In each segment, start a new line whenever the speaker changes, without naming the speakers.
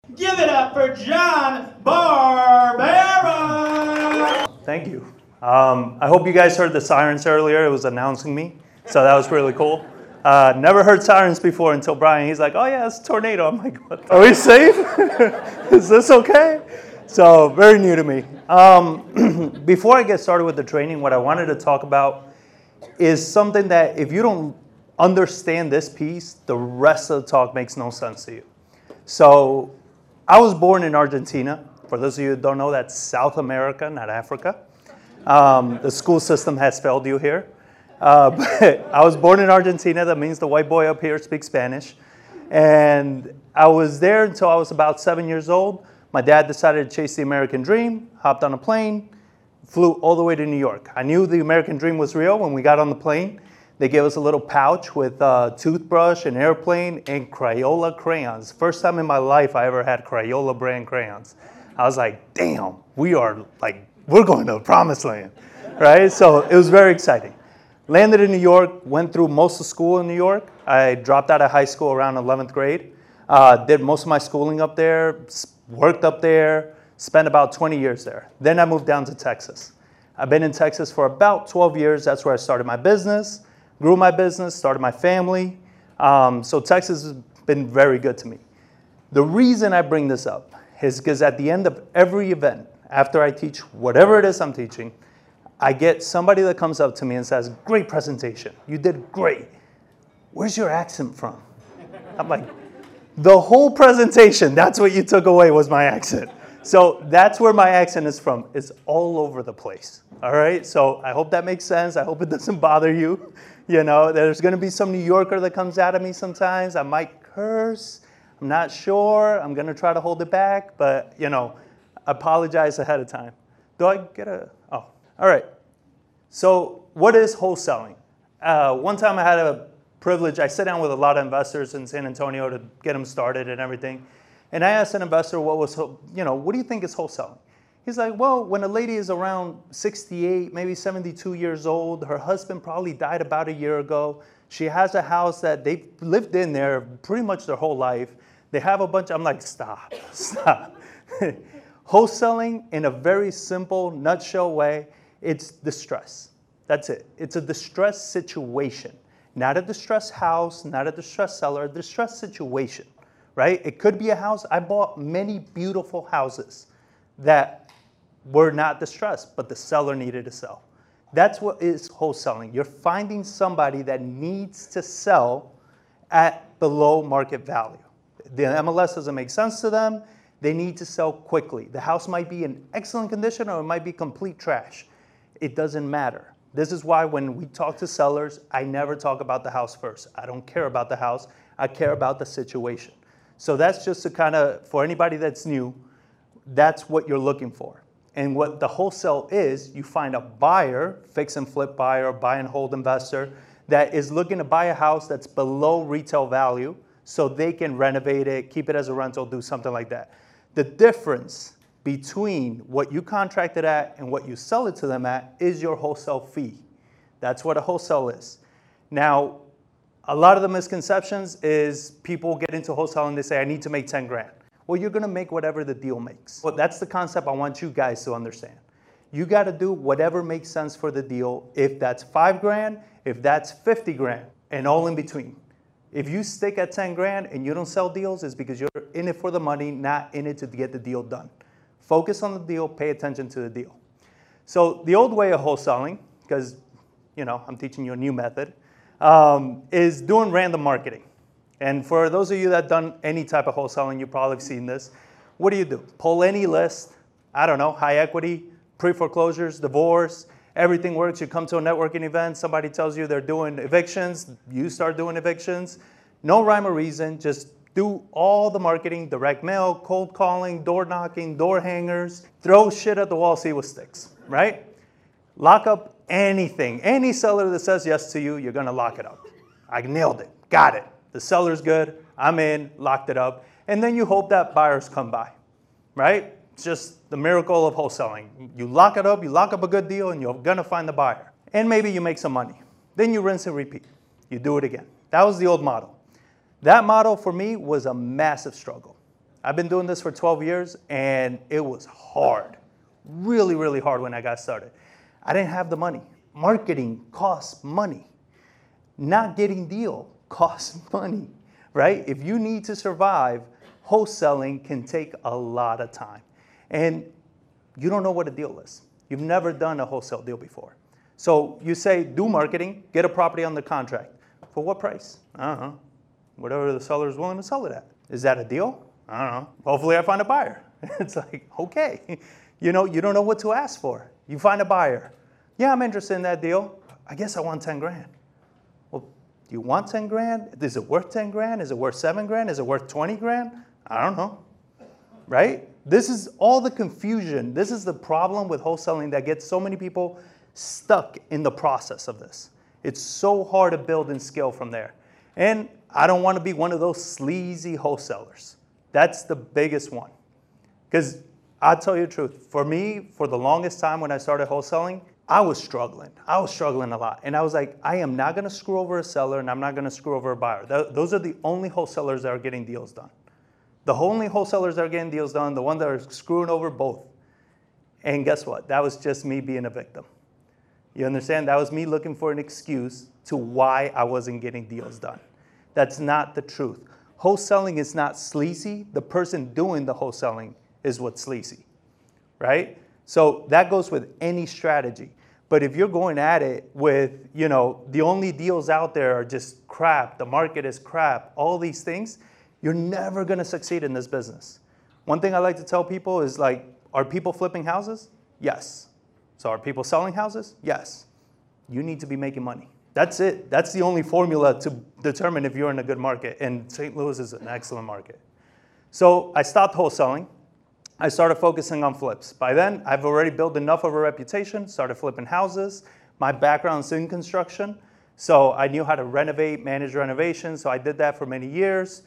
Give it up for John Barbera!
Thank you. I hope you guys heard the sirens earlier. It was announcing me, so that was really cool. Never heard sirens before until Brian. He's like, oh yeah, it's a tornado. I'm like, what? Are we safe? Is this okay? So very new to me. Before I get started with the training, what I wanted to talk about is something that if you don't understand this piece, the rest of the talk makes no sense to you. So I was born in Argentina. For those of you who don't know, that's South America, not Africa. The school system has failed you here. But I was born in Argentina. That means the white boy up here speaks Spanish. And I was there until I was about 7 years old. My dad decided to chase the American dream, hopped on a plane, flew all the way to New York. I knew the American dream was real when we got on the plane. They gave us a little pouch with a toothbrush, an airplane, and Crayola crayons. First time in my life I ever had Crayola brand crayons. I was like, damn, we're going to the promised land, right? So it was very exciting. Landed in New York, went through most of school in New York. I dropped out of high school around 11th grade. Did most of my schooling up there, worked up there, spent about 20 years there. Then I moved down to Texas. I've been in Texas for about 12 years. That's where I started my business, grew my business, started my family. So Texas has been very good to me. The reason I bring this up is because at the end of every event, after I teach whatever it is I'm teaching, I get somebody that comes up to me and says, great presentation, you did great. Where's your accent from? I'm like, the whole presentation, that's what you took away was my accent. So that's where my accent is from. It's all over the place, all right? So I hope that makes sense. I hope it doesn't bother you. You know, there's going to be some New Yorker that comes out of me sometimes. I might curse. I'm not sure. I'm going to try to hold it back, but, you know, apologize ahead of time. Do I get a, oh, all right. So what is wholesaling? One time I had a privilege. I sit down with a lot of investors in San Antonio to get them started and everything. And I asked an investor what do you think is wholesaling? He's like, well, when a lady is around 68, maybe 72 years old, her husband probably died about a year ago. She has a house that they've lived in there pretty much their whole life. They have a bunch, I'm like, stop. Wholesaling in a very simple, nutshell way, it's distress. That's it. It's a distressed situation. Not a distressed house, not a distressed seller, a distressed situation, right? It could be a house. I bought many beautiful houses that were not distressed, but the seller needed to sell. That's what is wholesaling. You're finding somebody that needs to sell at below market value. The MLS doesn't make sense to them. They need to sell quickly. The house might be in excellent condition or it might be complete trash. It doesn't matter. This is why when we talk to sellers, I never talk about the house first. I don't care about the house. I care about the situation. So that's just to kind of, for anybody that's new, that's what you're looking for. And what the wholesale is, you find a buyer, fix and flip buyer, buy and hold investor, that is looking to buy a house that's below retail value so they can renovate it, keep it as a rental, do something like that. The difference between what you contracted at and what you sell it to them at is your wholesale fee. That's what a wholesale is. Now, a lot of the misconceptions is people get into wholesale and they say, I need to make 10 grand. Well, you're going to make whatever the deal makes. Well, that's the concept I want you guys to understand. You got to do whatever makes sense for the deal. If that's 5 grand, if that's 50 grand, and all in between. If you stick at 10 grand and you don't sell deals, it's because you're in it for the money, not in it to get the deal done. Focus on the deal, pay attention to the deal. So the old way of wholesaling, because I'm teaching you a new method, is doing random marketing. And for those of you that have done any type of wholesaling, you've probably seen this. What do? Pull any list, I don't know, high equity, pre-foreclosures, divorce, everything works. You come to a networking event, somebody tells you they're doing evictions, you start doing evictions. No rhyme or reason, just do all the marketing, direct mail, cold calling, door knocking, door hangers, throw shit at the wall, see what sticks, right? Lock up anything. Any seller that says yes to you, you're going to lock it up. I nailed it. Got it. The seller's good. I'm in. Locked it up. And then you hope that buyers come by, right? It's just the miracle of wholesaling. You lock it up, you lock up a good deal, and you're going to find the buyer. And maybe you make some money. Then you rinse and repeat. You do it again. That was the old model. That model for me was a massive struggle. I've been doing this for 12 years, and it was hard. Really, really hard when I got started. I didn't have the money. Marketing costs money. Not getting deal costs money, right? If you need to survive, wholesaling can take a lot of time. And you don't know what a deal is. You've never done a wholesale deal before. So you say, do marketing, get a property under contract. For what price? I don't know. Whatever the seller is willing to sell it at. Is that a deal? I don't know. Hopefully I find a buyer. It's like, okay. You don't know what to ask for. You find a buyer. Yeah, I'm interested in that deal. I guess I want 10 grand. Well, do you want 10 grand? Is it worth 10 grand? Is it worth 7 grand? Is it worth 20 grand? I don't know. Right? This is all the confusion. This is the problem with wholesaling that gets so many people stuck in the process of this. It's so hard to build and scale from there. And I don't want to be one of those sleazy wholesalers. That's the biggest one. Because I'll tell you the truth. For me, for the longest time when I started wholesaling, I was struggling. I was struggling a lot. And I was like, I am not going to screw over a seller, and I'm not going to screw over a buyer. Those are the only wholesalers that are getting deals done. The only wholesalers that are getting deals done, the ones that are screwing over both. And guess what? That was just me being a victim. You understand? That was me looking for an excuse to why I wasn't getting deals done. That's not the truth. Wholesaling is not sleazy. The person doing the wholesaling is what's sleazy, right? So that goes with any strategy. But if you're going at it with, the only deals out there are just crap, the market is crap, all these things, you're never going to succeed in this business. One thing I like to tell people is like, are people flipping houses? Yes. So are people selling houses? Yes. You need to be making money. That's it. That's the only formula to determine if you're in a good market. And St. Louis is an excellent market. So I stopped wholesaling. I started focusing on flips. By then, I've already built enough of a reputation, started flipping houses. My background's in construction, so I knew how to renovate, manage renovations, so I did that for many years.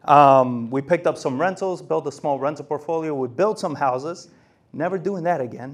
We picked up some rentals, built a small rental portfolio. We built some houses. Never doing that again.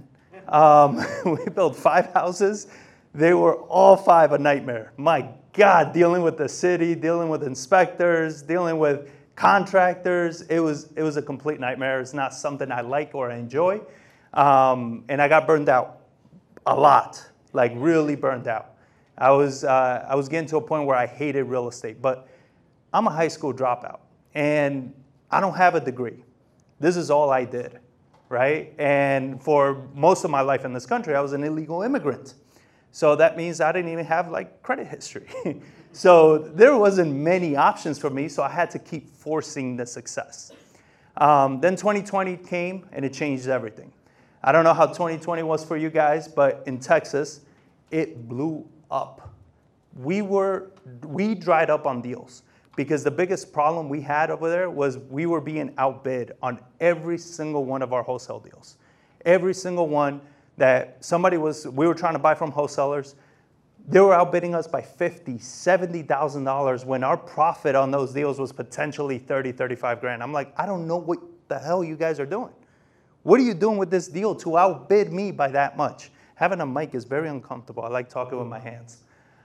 We built 5 houses. They were all 5 a nightmare. My God, dealing with the city, dealing with inspectors, dealing with contractors. It was a complete nightmare. It's not something I like or I enjoy. And I got burned out a lot, like really burned out. I was getting to a point where I hated real estate, but I'm a high school dropout and I don't have a degree. This is all I did, right? And for most of my life in this country, I was an illegal immigrant. So that means I didn't even have like credit history. So there wasn't many options for me, so I had to keep forcing the success. Then 2020 came and it changed everything. I don't know how 2020 was for you guys, but in Texas, it blew up. We dried up on deals because the biggest problem we had over there was we were being outbid on every single one of our wholesale deals. Every single one that we were trying to buy from wholesalers, they were outbidding us by $50,000, $70,000 when our profit on those deals was potentially 30, 35 grand. I'm like, I don't know what the hell you guys are doing. What are you doing with this deal to outbid me by that much? Having a mic is very uncomfortable. I like talking with my hands.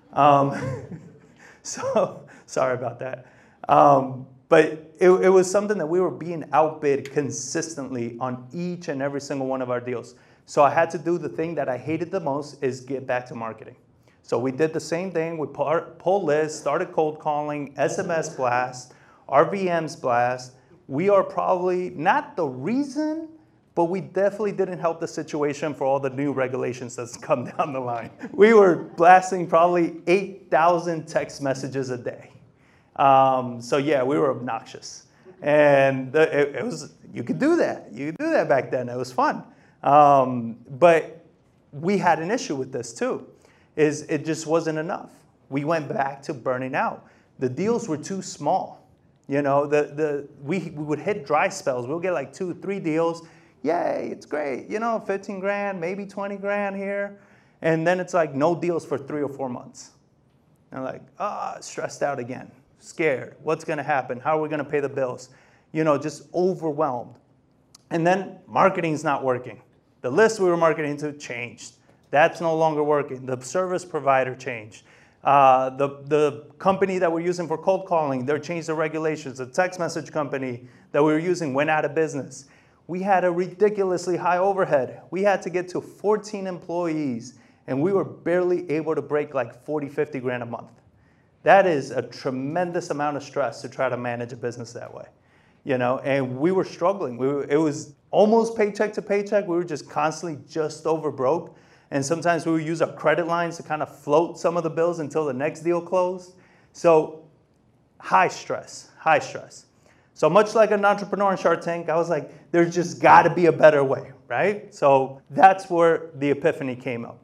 So sorry about that. But it was something that we were being outbid consistently on each and every single one of our deals. So I had to do the thing that I hated the most, is get back to marketing. So we did the same thing. We pulled lists, started cold calling, SMS blast, RVMs blast. We are probably not the reason, but we definitely didn't help the situation for all the new regulations that's come down the line. We were blasting probably 8,000 text messages a day. So yeah, we were obnoxious. And it was, you could do that. You could do that back then. It was fun. But we had an issue with this too, is it just wasn't enough. We went back to burning out. The deals were too small. You know, we would hit dry spells. We'll get like 2, 3 deals. Yay, it's great. You know, 15 grand, maybe 20 grand here. And then it's like no deals for 3 or 4 months. And like, stressed out again, scared. What's going to happen? How are we going to pay the bills? You know, just overwhelmed. And then marketing's not working. The list we were marketing to changed. That's no longer working. The service provider changed. The company that we're using for cold calling, they changed the regulations. The text message company that we were using went out of business. We had a ridiculously high overhead. We had to get to 14 employees, and we were barely able to break like 40, 50 grand a month. That is a tremendous amount of stress to try to manage a business that way, and we were struggling. It was almost paycheck to paycheck. We were just constantly just over broke. And sometimes we would use our credit lines to kind of float some of the bills until the next deal closed. So high stress. So much like an entrepreneur in Shark Tank, I was like, there's just got to be a better way, right? So that's where the epiphany came up.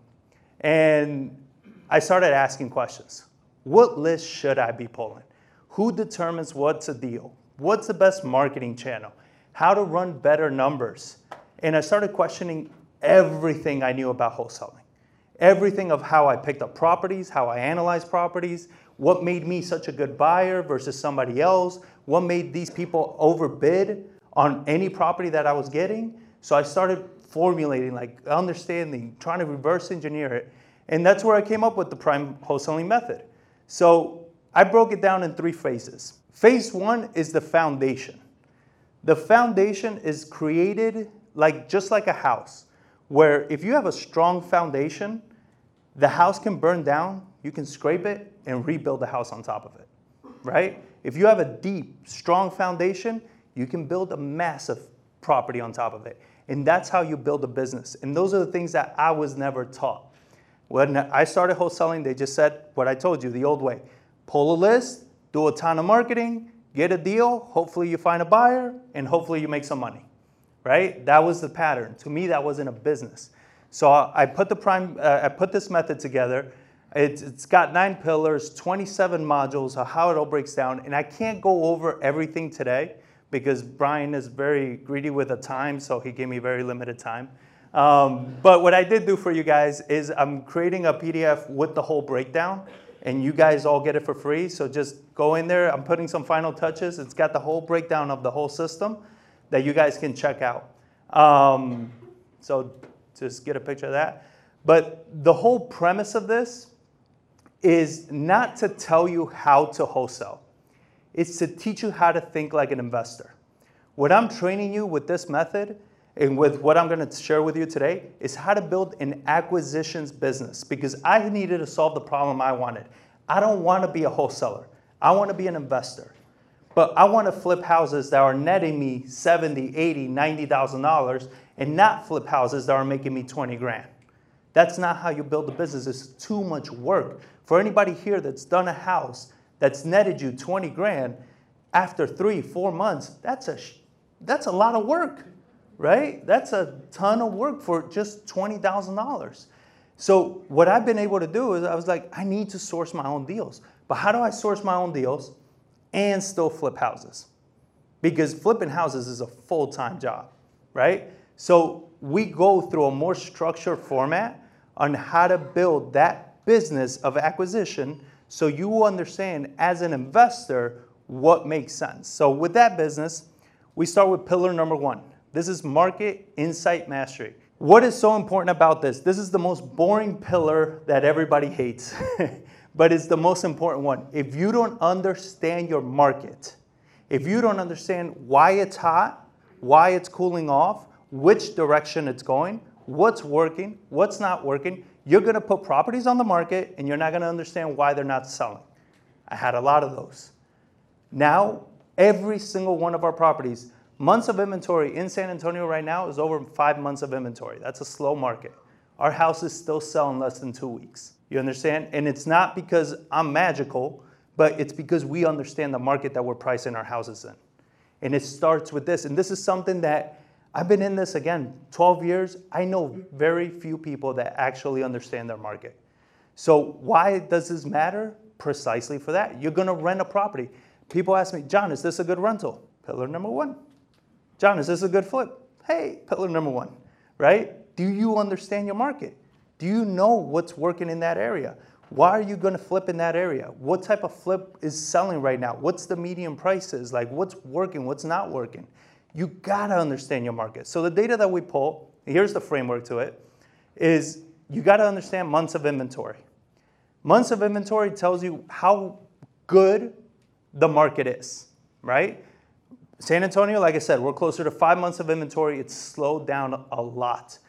And I started asking questions. What list should I be pulling? Who determines what's a deal? What's the best marketing channel? How to run better numbers? And I started questioning everything I knew about wholesaling. Everything of how I picked up properties, how I analyzed properties, what made me such a good buyer versus somebody else, what made these people overbid on any property that I was getting. So I started formulating, understanding, trying to reverse engineer it. And that's where I came up with the prime wholesaling method. So I broke it down in 3 phases. Phase 1 is the foundation. The foundation is created just like a house, where if you have a strong foundation, the house can burn down, you can scrape it and rebuild the house on top of it, right? If you have a deep, strong foundation, you can build a massive property on top of it. And that's how you build a business. And those are the things that I was never taught. When I started wholesaling, they just said what I told you, the old way. Pull a list, do a ton of marketing, get a deal, hopefully you find a buyer, and hopefully you make some money. Right? That was the pattern. To me, that wasn't a business. So I put this method together. It's got 9 pillars, 27 modules of how it all breaks down. And I can't go over everything today because Brian is very greedy with the time, so he gave me very limited time. But what I did do for you guys is I'm creating a PDF with the whole breakdown, and you guys all get it for free. So just go in there. I'm putting some final touches. It's got the whole breakdown of the whole system that you guys can check out. So just get a picture of that. But the whole premise of this is not to tell you how to wholesale. It's to teach you how to think like an investor. What I'm training you with this method and with what I'm going to share with you today is how to build an acquisitions business, because I needed to solve the problem I wanted. I don't want to be a wholesaler. I want to be an investor. But I want to flip houses that are netting me $70,000, $80,000, $90,000 and not flip houses that are making me 20 grand. That's not how you build a business. It's too much work. For anybody here that's done a house that's netted you 20 grand, after 3-4 months, that's a lot of work, right? That's a ton of work for just $20,000. So what I've been able to do is I was like, I need to source my own deals. But how do I source my own deals and still flip houses? Because flipping houses is a full-time job, right? So we go through a more structured format on how to build that business of acquisition so you will understand as an investor what makes sense. So with that business, we start with pillar number 1. This is market insight mastery. What is so important about this? This is the most boring pillar that everybody hates. But it's the most important one. If you don't understand your market, if you don't understand why it's hot, why it's cooling off, which direction it's going, what's working, what's not working, you're going to put properties on the market and you're not going to understand why they're not selling. I had a lot of those. Now, every single one of our properties, months of inventory in San Antonio right now is over 5 months of inventory. That's a slow market. Our houses still sell in less than 2 weeks. You understand? And it's not because I'm magical, but it's because we understand the market that we're pricing our houses in. And it starts with this. And this is something that I've been in this, again, 12 years. I know very few people that actually understand their market. So why does this matter? Precisely for that. You're going to rent a property. People ask me, John, is this a good rental? Pillar number 1. John, is this a good flip? Hey, pillar number 1, right? Do you understand your market? Do you know what's working in that area? Why are you going to flip in that area? What type of flip is selling right now? What's the median prices? Like, what's working? What's not working? You got to understand your market. So the data that we pull, here's the framework to it, is you got to understand months of inventory. Months of inventory tells you how good the market is, right? San Antonio, like I said, we're closer to 5 months of inventory. It's slowed down a lot.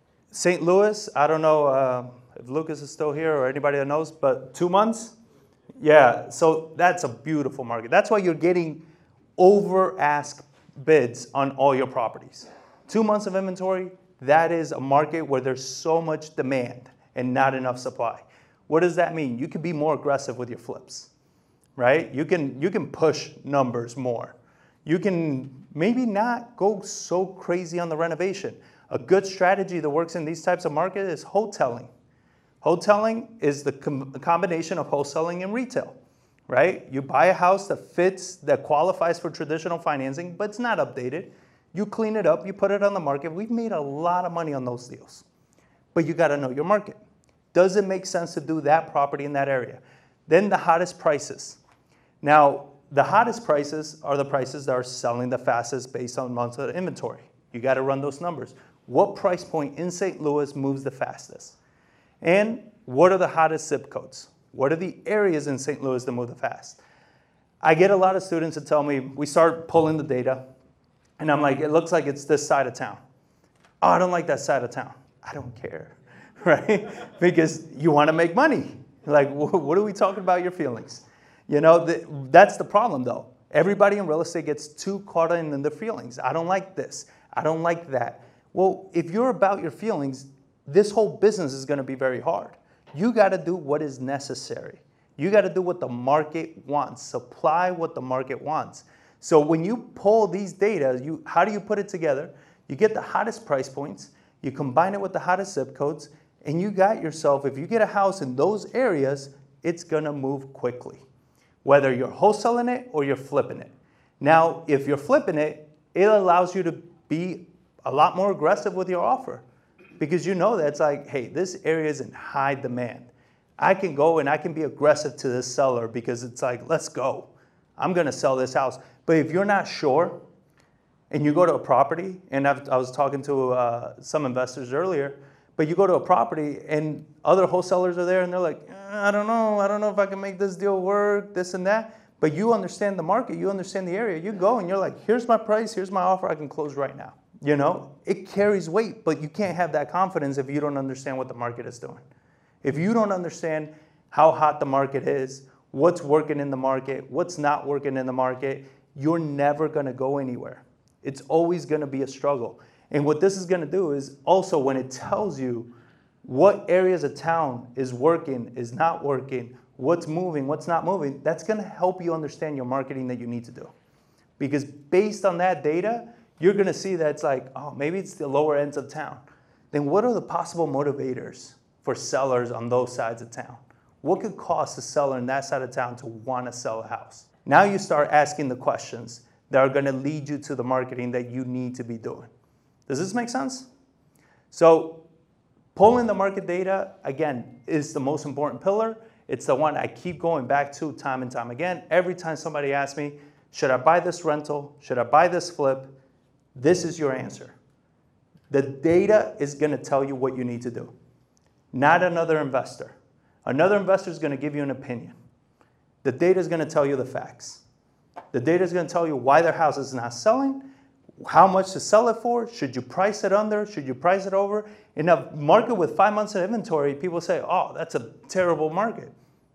St. Louis, I don't know if Lucas is still here or anybody that knows, but 2 months? Yeah, so that's a beautiful market. That's why you're getting over-ask bids on all your properties. 2 months of inventory, that is a market where there's so much demand and not enough supply. What does that mean? You can be more aggressive with your flips, right? You can push numbers more. You can maybe not go so crazy on the renovation. A good strategy that works in these types of markets is wholesaling. Wholesaling is the combination of wholesaling and retail, right? You buy a house that fits, that qualifies for traditional financing, but it's not updated. You clean it up, you put it on the market. We've made a lot of money on those deals. But you got to know your market. Does it make sense to do that property in that area? Then the hottest prices. Now, the hottest prices are the prices that are selling the fastest based on months of inventory. You got to run those numbers. What price point in St. Louis moves the fastest? And what are the hottest zip codes? What are the areas in St. Louis that move the fast? I get a lot of students that tell me, we start pulling the data, and I'm like, it looks like it's this side of town. Oh, I don't like that side of town. I don't care, right? Because you want to make money. Like, what are we talking about your feelings? You know, that's the problem, though. Everybody in real estate gets too caught in their feelings. I don't like this. I don't like that. Well, if you're about your feelings, this whole business is going to be very hard. You got to do what is necessary. You got to do what the market wants. Supply what the market wants. So when you pull these data, how do you put it together? You get the hottest price points, you combine it with the hottest zip codes, and you got yourself, if you get a house in those areas, it's going to move quickly, whether you're wholesaling it or you're flipping it. Now, if you're flipping it, it allows you to be a lot more aggressive with your offer because you know that it's like, hey, this area is in high demand. I can go and I can be aggressive to this seller because it's like, let's go. I'm going to sell this house. But if you're not sure and you go to a property, and I was talking to some investors earlier, but you go to a property and other wholesalers are there and they're like, I don't know if I can make this deal work, this and that. But you understand the market, you understand the area. You go and you're like, here's my price, here's my offer, I can close right now. You know, it carries weight, but you can't have that confidence if you don't understand what the market is doing. If you don't understand how hot the market is, what's working in the market, what's not working in the market, you're never going to go anywhere. It's always going to be a struggle. And what this is going to do is also when it tells you what areas of town is working, is not working, what's moving, what's not moving, that's going to help you understand your marketing that you need to do. Because based on that data, you're going to see that it's like, oh, maybe it's the lower ends of town. Then what are the possible motivators for sellers on those sides of town? What could cause a seller in that side of town to want to sell a house? Now you start asking the questions that are going to lead you to the marketing that you need to be doing. Does this make sense? So pulling the market data, again, is the most important pillar. It's the one I keep going back to time and time again. Every time somebody asks me, should I buy this rental? Should I buy this flip? This is your answer. The data is going to tell you what you need to do, not another investor. Another investor is going to give you an opinion. The data is going to tell you the facts. The data is going to tell you why their house is not selling, how much to sell it for, should you price it under, should you price it over. In a market with 5 months of inventory, people say, oh, that's a terrible market.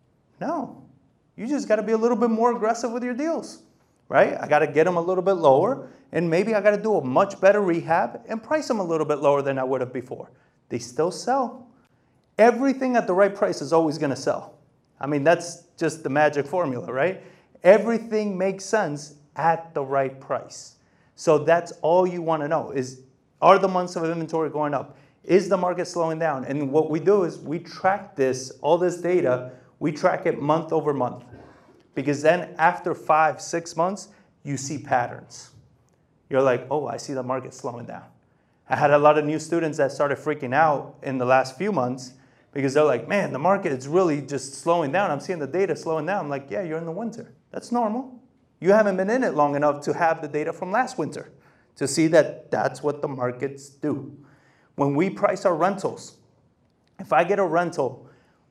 No, you just got to be a little bit more aggressive with your deals, right? I got to get them a little bit lower, and maybe I got to do a much better rehab and price them a little bit lower than I would have before. They still sell. Everything at the right price is always going to sell. I mean, that's just the magic formula, right? Everything makes sense at the right price. So that's all you want to know is, are the months of inventory going up? Is the market slowing down? And what we do is we track this, all this data, we track it month over month. Because then after 5, 6 months, you see patterns. You're like, oh, I see the market slowing down. I had a lot of new students that started freaking out in the last few months because they're like, man, the market is really just slowing down. I'm seeing the data slowing down. I'm like, yeah, you're in the winter. That's normal. You haven't been in it long enough to have the data from last winter to see that that's what the markets do. When we price our rentals, if I get a rental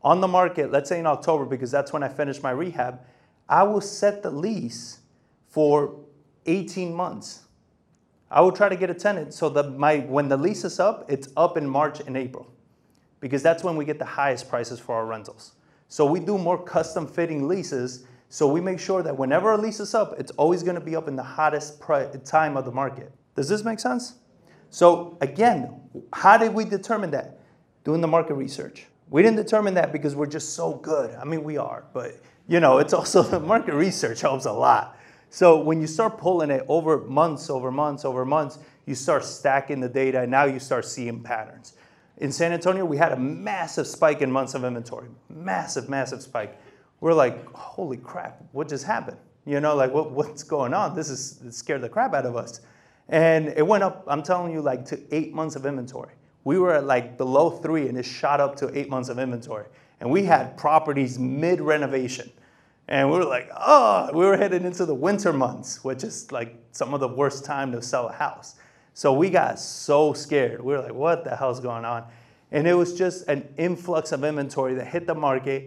on the market, let's say in October, because that's when I finish my rehab, I will set the lease for 18 months. I will try to get a tenant so that when the lease is up, it's up in March and April, because that's when we get the highest prices for our rentals. So we do more custom fitting leases, so we make sure that whenever a lease is up, it's always gonna be up in the hottest time of the market. Does this make sense? So again, how did we determine that? Doing the market research. We didn't determine that because we're just so good. I mean, we are, but it's also the market research helps a lot. So when you start pulling it over months, you start stacking the data, and now you start seeing patterns. In San Antonio, we had a massive spike in months of inventory. Massive, massive spike. We're like, holy crap, what just happened? What's going on? It scared the crap out of us. And it went up, I'm telling you, to 8 months of inventory. We were at below 3, and it shot up to 8 months of inventory. And we had properties mid-renovation. And we were like, we were headed into the winter months, which is some of the worst time to sell a house. So we got so scared. We were like, what the hell's going on? And it was just an influx of inventory that hit the market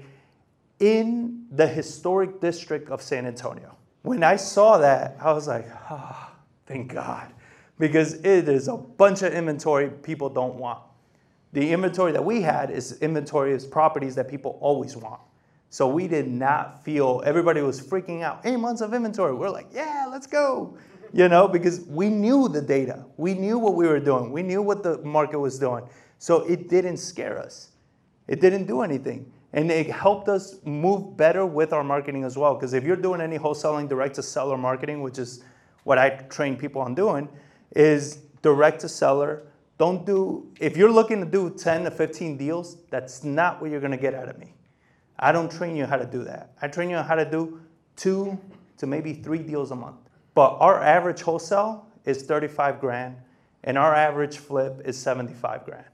in the historic district of San Antonio. When I saw that, I was like, thank God. Because it is a bunch of inventory people don't want. The inventory that we had is properties that people always want. So we did not feel, everybody was freaking out. 8 months of inventory. We're like, yeah, let's go. Because we knew the data. We knew what we were doing. We knew what the market was doing. So it didn't scare us. It didn't do anything. And it helped us move better with our marketing as well. Because if you're doing any wholesaling direct to seller marketing, which is what I train people on doing, is direct to seller. If you're looking to do 10 to 15 deals, that's not what you're gonna get out of me. I don't train you how to do that. I train you on how to do 2 to maybe 3 deals a month. But our average wholesale is 35 grand, and our average flip is 75 grand.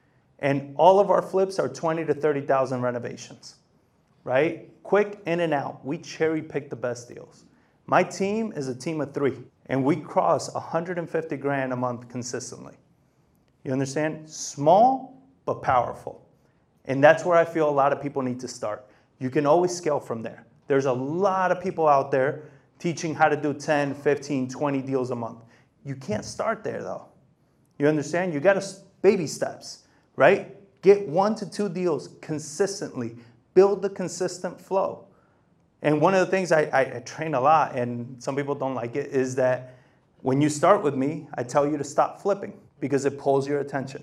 And all of our flips are 20 to 30,000 renovations, right? Quick in and out. We cherry pick the best deals. My team is a team of 3. And we cross 150 grand a month consistently. You understand? Small, but powerful. And that's where I feel a lot of people need to start. You can always scale from there. There's a lot of people out there teaching how to do 10, 15, 20 deals a month. You can't start there though. You understand? You got to baby steps, right? Get 1 to 2 deals consistently. Build the consistent flow. And one of the things I train a lot, and some people don't like it, is that when you start with me, I tell you to stop flipping because it pulls your attention.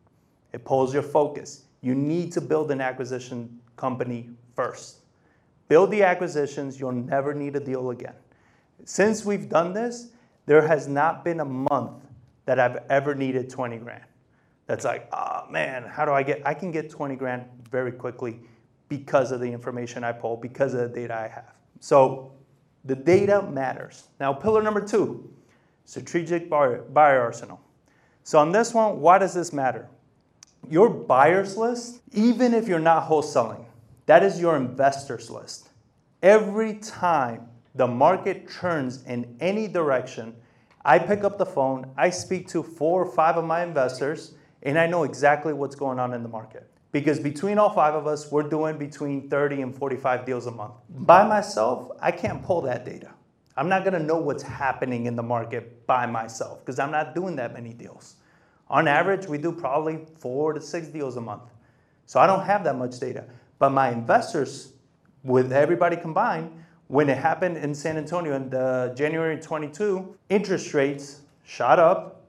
It pulls your focus. You need to build an acquisition company first. Build the acquisitions, you'll never need a deal again. Since we've done this, there has not been a month that I've ever needed 20 grand. That's like, oh man, I can get 20 grand very quickly because of the information I pull, because of the data I have. So the data matters. Now, pillar number 2, strategic buyer arsenal. So on this one, why does this matter? Your buyers list, even if you're not wholesaling, that is your investors list. Every time the market turns in any direction, I pick up the phone, I speak to 4 or 5 of my investors, and I know exactly what's going on in the market. Because between all 5 of us, we're doing between 30 and 45 deals a month. By myself, I can't pull that data. I'm not gonna know what's happening in the market by myself because I'm not doing that many deals. On average, we do probably 4 to 6 deals a month. So I don't have that much data. But my investors, with everybody combined, when it happened in San Antonio in January 22, interest rates shot up,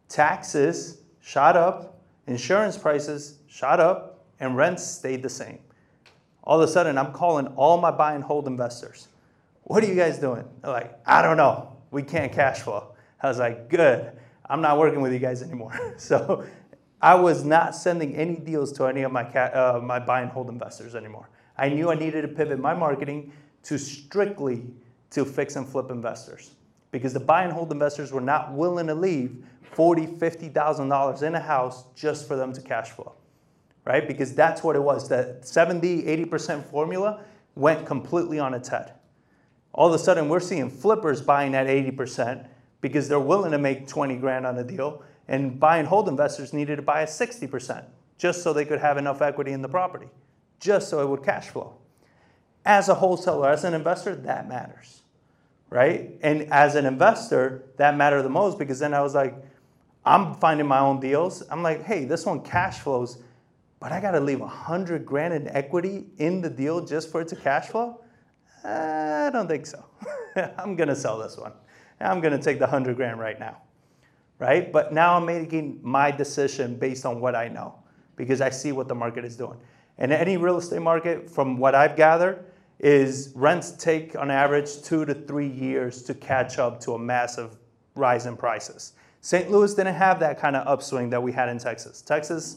taxes shot up, insurance prices shot up, and rents stayed the same. All of a sudden, I'm calling all my buy and hold investors. What are you guys doing? They're like, I don't know. We can't cash flow. I was like, good. I'm not working with you guys anymore. So I was not sending any deals to any of my buy and hold investors anymore. I knew I needed to pivot my marketing to strictly to fix and flip investors because the buy and hold investors were not willing to leave $40,000, $50,000 in a house just for them to cash flow, right? Because that's what it was. That 70, 80% formula went completely on its head. All of a sudden, we're seeing flippers buying at 80% because they're willing to make 20 grand on a deal, and buy and hold investors needed to buy at 60% just so they could have enough equity in the property, just so it would cash flow. As a wholesaler, as an investor, that matters, right? And as an investor, that mattered the most because then I was like, I'm finding my own deals. I'm like, hey, this one cash flows, but I got to leave $100,000 in equity in the deal just for it to cash flow? I don't think so. I'm going to sell this one. I'm going to take the $100,000 right now, right? But now I'm making my decision based on what I know because I see what the market is doing. And any real estate market, from what I've gathered, is rents take on average 2 to 3 years to catch up to a massive rise in prices. St. Louis didn't have that kind of upswing that we had in Texas. Texas,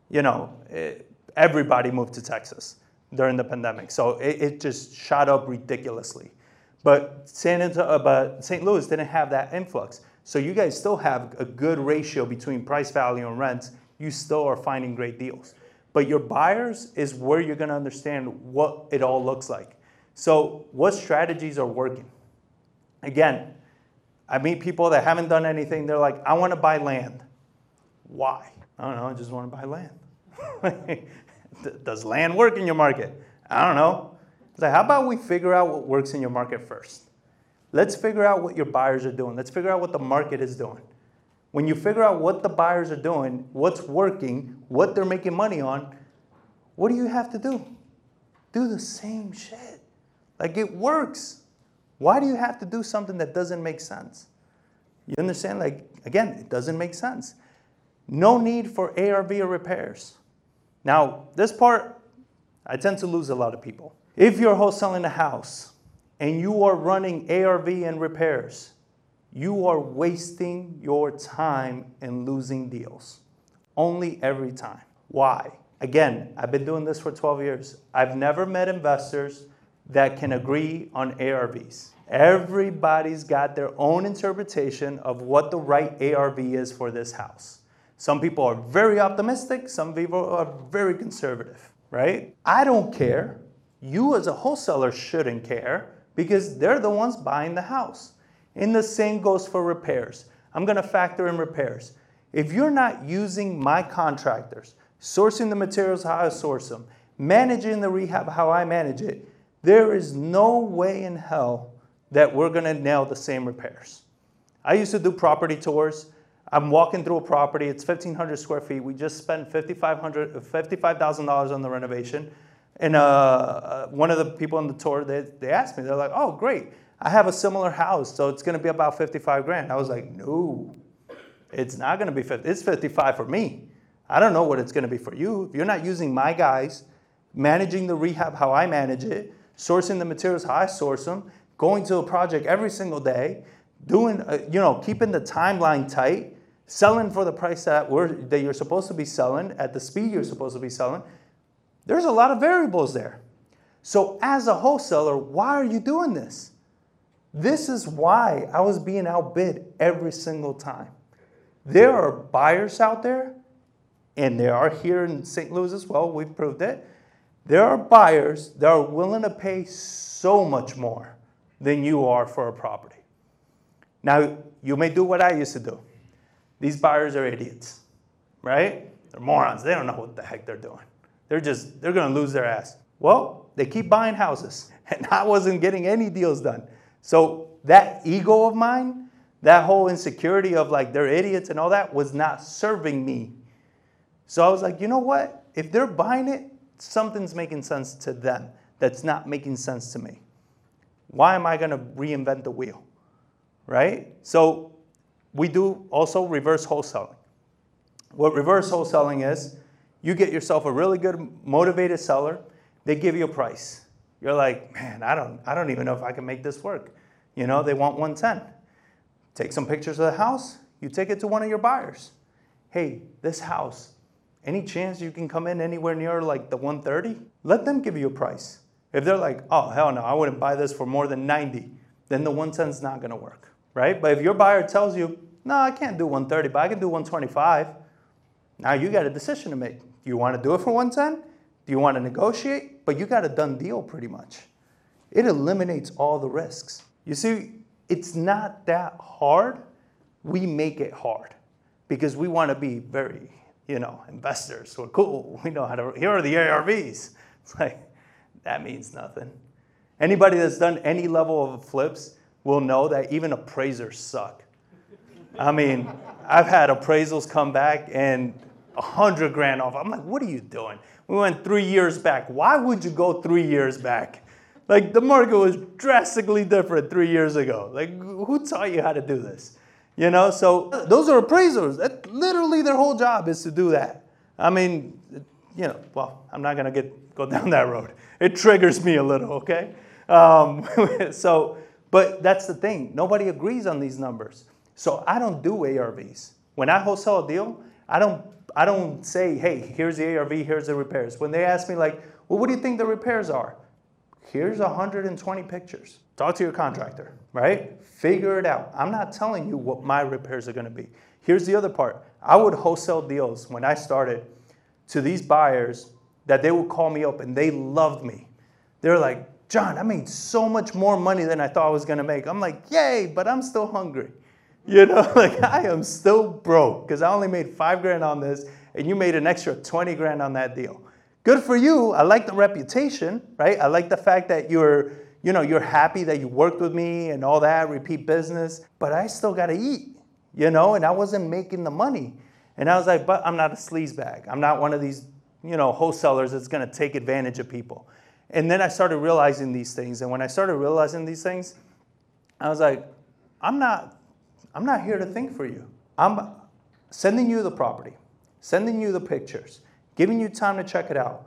everybody moved to Texas during the pandemic. So it just shot up ridiculously. But St. Louis didn't have that influx. So you guys still have a good ratio between price value and rents. You still are finding great deals. But your buyers is where you're going to understand what it all looks like. So what strategies are working? Again, I meet people that haven't done anything. They're like, I want to buy land. Why? I don't know. I just want to buy land. Does land work in your market? I don't know. It's like, how about we figure out what works in your market first? Let's figure out what your buyers are doing. Let's figure out what the market is doing. When you figure out what the buyers are doing, what's working, what they're making money on, what do you have to do? Do the same shit. Like, it works. Why do you have to do something that doesn't make sense? You understand? Like, again, it doesn't make sense. No need for ARV or repairs. Now, this part, I tend to lose a lot of people. If you're wholesaling a house and you are running ARV and repairs, you are wasting your time and losing deals. Only every time. Why? Again, I've been doing this for 12 years. I've never met investors that can agree on ARVs. Everybody's got their own interpretation of what the right ARV is for this house. Some people are very optimistic. Some people are very conservative, right? I don't care. You as a wholesaler shouldn't care because they're the ones buying the house. And the same goes for repairs. I'm going to factor in repairs. If you're not using my contractors, sourcing the materials how I source them, managing the rehab how I manage it, there is no way in hell that we're going to nail the same repairs. I used to do property tours. I'm walking through a property. It's 1,500 square feet. We just spent $55,000 on the renovation. And one of the people on the tour, they asked me, they're like, oh, great. I have a similar house, so it's going to be about $55,000. I was like, no, it's not going to be 50. It's 55 for me. I don't know what it's going to be for you. If you're not using my guys, managing the rehab how I manage it, sourcing the materials how I source them, going to a project every single day, doing, keeping the timeline tight, selling for the price that you're supposed to be selling at the speed you're supposed to be selling. There's a lot of variables there. So as a wholesaler, why are you doing this? This is why I was being outbid every single time. There are buyers out there, and there are here in St. Louis as well, we've proved it. There are buyers that are willing to pay so much more than you are for a property. Now, you may do what I used to do. These buyers are idiots, right? They're morons. They don't know what the heck they're doing. They're going to lose their ass. Well, they keep buying houses, and I wasn't getting any deals done. So that ego of mine, that whole insecurity of like they're idiots and all that was not serving me. So I was like, you know what? If they're buying it, something's making sense to them that's not making sense to me. Why am I going to reinvent the wheel? Right? So we do also reverse wholesaling. What reverse wholesaling is, you get yourself a really good motivated seller. They give you a price. You're like, man, I don't even know if I can make this work. They want 110. Take some pictures of the house. You take it to one of your buyers. Hey, this house, any chance you can come in anywhere near like the 130? Let them give you a price. If they're like, oh, hell no, I wouldn't buy this for more than 90, then the 110 is not going to work, right? But if your buyer tells you, no, I can't do 130, but I can do 125, now you got a decision to make. Do you want to do it for 110? Do you want to negotiate? But you got a done deal pretty much. It eliminates all the risks. You see, it's not that hard. We make it hard because we want to be very, investors. We're cool. We know how to, here are the ARVs. It's like, that means nothing. Anybody that's done any level of flips will know that even appraisers suck. I mean, I've had appraisals come back and $100,000 off. I'm like, what are you doing? We went 3 years back. Why would you go 3 years back? Like, the market was drastically different 3 years ago. Like, who taught you how to do this? You know, so those are appraisers. That literally their whole job is to do that. I mean, you know, well, I'm not going to go down that road. It triggers me a little, okay? But that's the thing. Nobody agrees on these numbers. So I don't do ARVs. When I wholesale a deal, I don't say, hey, here's the ARV, here's the repairs. When they ask me like, well, what do you think the repairs are? Here's 120 pictures. Talk to your contractor, right? Figure it out. I'm not telling you what my repairs are going to be. Here's the other part. I would wholesale deals when I started to these buyers that they would call me up and they loved me. They're like, John, I made so much more money than I thought I was going to make. I'm like, yay, but I'm still hungry. You know, like I am still broke because I only made $5,000 on this and you made an extra $20,000 on that deal. Good for you. I like the reputation, right? I like the fact that you're happy that you worked with me and all that, repeat business, but I still got to eat, you know, and I wasn't making the money. And I was like, but I'm not a sleazebag. I'm not one of these, you know, wholesalers that's going to take advantage of people. And then I started realizing these things. And when I started realizing these things, I was like, I'm not here to think for you. I'm sending you the property, sending you the pictures, giving you time to check it out.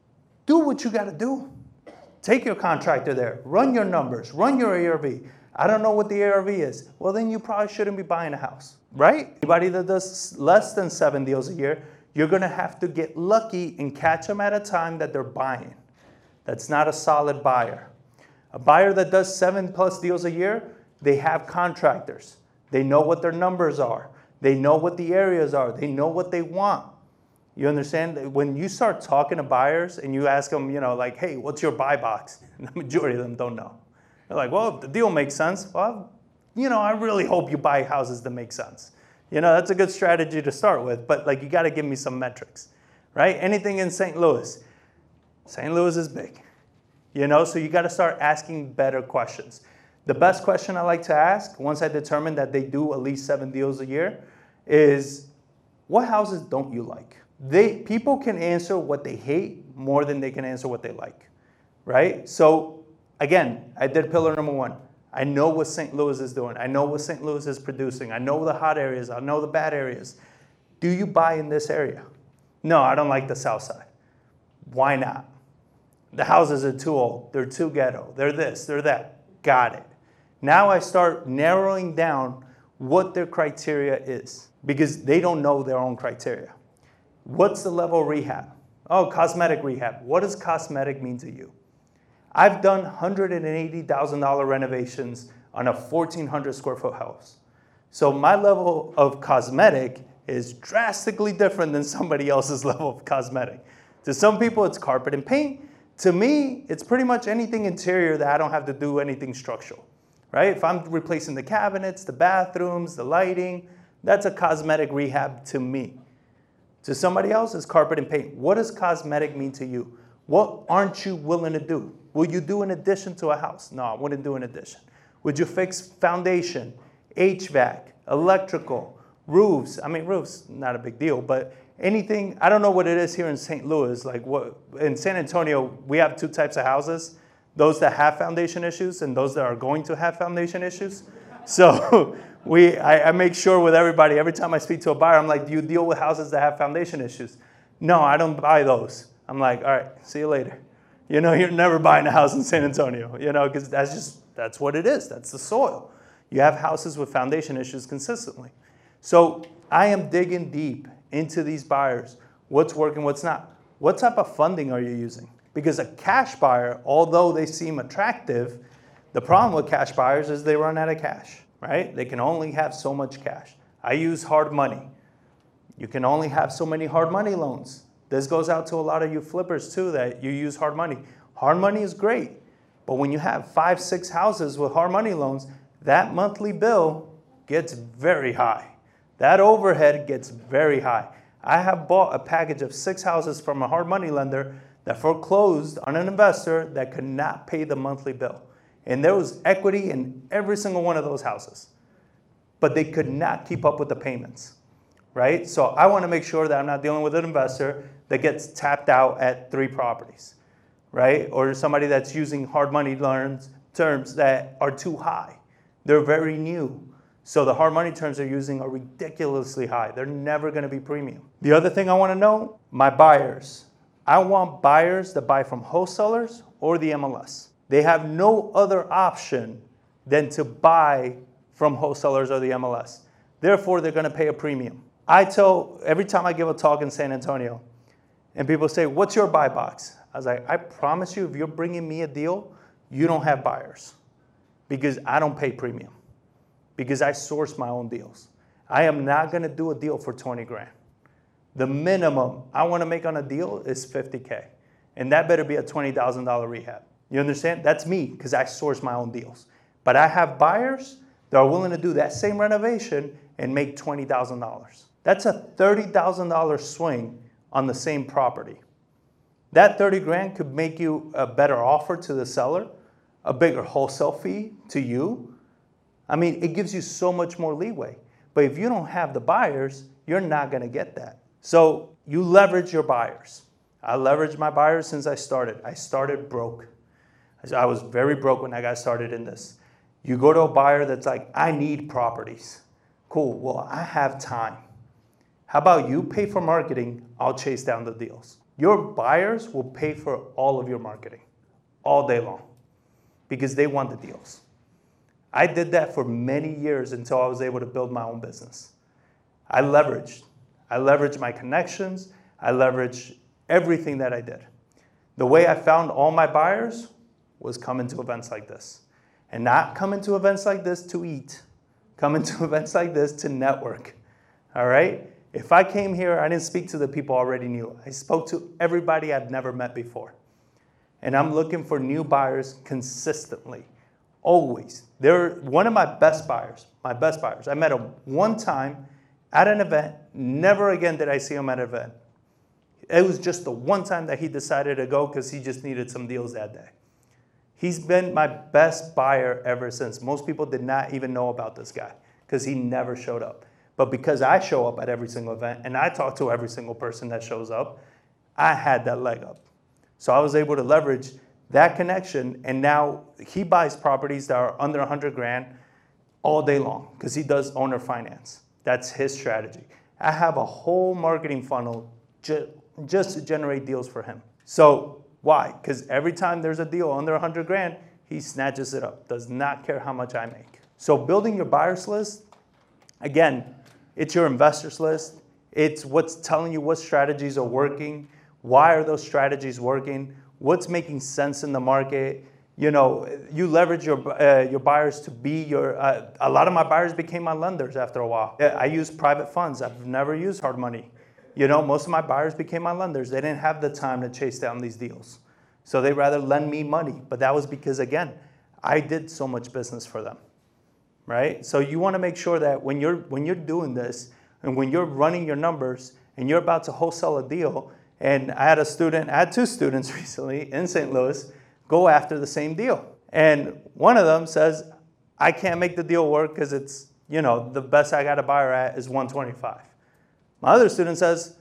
Do what you got to do. Take your contractor there, run your numbers, run your ARV. I don't know what the ARV is. Well, then you probably shouldn't be buying a house, right? Anybody that does less than 7 deals a year, you're going to have to get lucky and catch them at a time that they're buying. That's not a solid buyer. A buyer that does 7+ deals a year, they have contractors. They know what their numbers are. They know what the areas are. They know what they want. You understand? When you start talking to buyers and you ask them, you know, like, hey, what's your buy box? And the majority of them don't know. They're like, well, if the deal makes sense, well, you know, I really hope you buy houses that make sense. You know, that's a good strategy to start with, but like you got to give me some metrics, right? Anything in St. Louis. St. Louis is big, you know, so you got to start asking better questions. The best question I like to ask, once I determine that they do at least 7 deals a year, is what houses don't you like? People can answer what they hate more than they can answer what they like, right? So again, I did pillar number 1. I know what St. Louis is doing. I know what St. Louis is producing. I know the hot areas. I know the bad areas. Do you buy in this area? No, I don't like the South Side. Why not? The houses are too old. They're too ghetto. They're this, they're that. Got it. Now I start narrowing down what their criteria is because they don't know their own criteria. What's the level of rehab? Oh, cosmetic rehab. What does cosmetic mean to you? I've done $180,000 renovations on a 1,400 square foot house. So my level of cosmetic is drastically different than somebody else's level of cosmetic. To some people, it's carpet and paint. To me, it's pretty much anything interior that I don't have to do anything structural, right? If I'm replacing the cabinets, the bathrooms, the lighting, that's a cosmetic rehab to me. To somebody else, it's carpet and paint. What does cosmetic mean to you? What aren't you willing to do? Will you do an addition to a house? No, I wouldn't do an addition. Would you fix foundation, HVAC, electrical, roofs? I mean, roofs, not a big deal, but anything, I don't know what it is here in St. Louis. Like what in San Antonio, we have 2 types of houses, those that have foundation issues and those that are going to have foundation issues. So I make sure with everybody, every time I speak to a buyer, I'm like, do you deal with houses that have foundation issues? No, I don't buy those. I'm like, all right, see you later. You know, you're never buying a house in San Antonio, you know, because that's what it is. That's the soil. You have houses with foundation issues consistently. So I am digging deep into these buyers. What's working, what's not. What type of funding are you using? Because a cash buyer, although they seem attractive, the problem with cash buyers is they run out of cash, right? They can only have so much cash. I use hard money. You can only have so many hard money loans. This goes out to a lot of you flippers too that you use hard money. Hard money is great, but when you have 5, 6 houses with hard money loans, that monthly bill gets very high. That overhead gets very high. I have bought a package of 6 houses from a hard money lender that foreclosed on an investor that could not pay the monthly bill. And there was equity in every single one of those houses, but they could not keep up with the payments, right? So I want to make sure that I'm not dealing with an investor that gets tapped out at 3 properties, right? Or somebody that's using hard money terms that are too high. They're very new. So the hard money terms they're using are ridiculously high. They're never going to be premium. The other thing I want to know, my buyers. I want buyers that buy from wholesalers or the MLS. They have no other option than to buy from wholesalers or the MLS. Therefore, they're going to pay a premium. Every time I give a talk in San Antonio, and people say, what's your buy box? I was like, I promise you, if you're bringing me a deal, you don't have buyers because I don't pay premium, because I source my own deals. I am not going to do a deal for 20 grand. The minimum I want to make on a deal is $50K, and that better be a $20,000 rehab. You understand? That's me because I source my own deals. But I have buyers that are willing to do that same renovation and make $20,000. That's a $30,000 swing on the same property. That 30 grand could make you a better offer to the seller, a bigger wholesale fee to you. I mean, it gives you so much more leeway. But if you don't have the buyers, you're not going to get that. So you leverage your buyers. I leveraged my buyers since I started. I started broke. I was very broke when I got started in this. You go to a buyer that's like, I need properties. Cool, well, I have time. How about you pay for marketing? I'll chase down the deals. Your buyers will pay for all of your marketing all day long because they want the deals. I did that for many years until I was able to build my own business. I leveraged my connections. I leveraged everything that I did. The way I found all my buyers was coming to events like this. And not coming to events like this to eat. Coming to events like this to network. All right? If I came here, I didn't speak to the people I already knew. I spoke to everybody I've never met before. And I'm looking for new buyers consistently. Always. They're one of my best buyers. I met him one time at an event. Never again did I see him at an event. It was just the one time that he decided to go because he just needed some deals that day. He's been my best buyer ever since. Most people did not even know about this guy because he never showed up. But because I show up at every single event and I talk to every single person that shows up, I had that leg up. So I was able to leverage that connection, and now he buys properties that are under 100 grand all day long because he does owner finance. That's his strategy. I have a whole marketing funnel just to generate deals for him. So why? Because every time there's a deal under 100 grand, he snatches it up, does not care how much I make. So building your buyers list, again, it's your investors list. It's what's telling you what strategies are working. Why are those strategies working? What's making sense in the market? You know, you leverage your buyers to be your, a lot of my buyers became my lenders after a while. I use private funds. I've never used hard money. You know, most of my buyers became my lenders. They didn't have the time to chase down these deals. So they'd rather lend me money. But that was because, again, I did so much business for them, right? So you want to make sure that when you're doing this and when you're running your numbers and you're about to wholesale a deal, and I had 2 students recently in St. Louis go after the same deal. And one of them says, I can't make the deal work because it's, you know, the best I got a buyer at is 125. My other student says,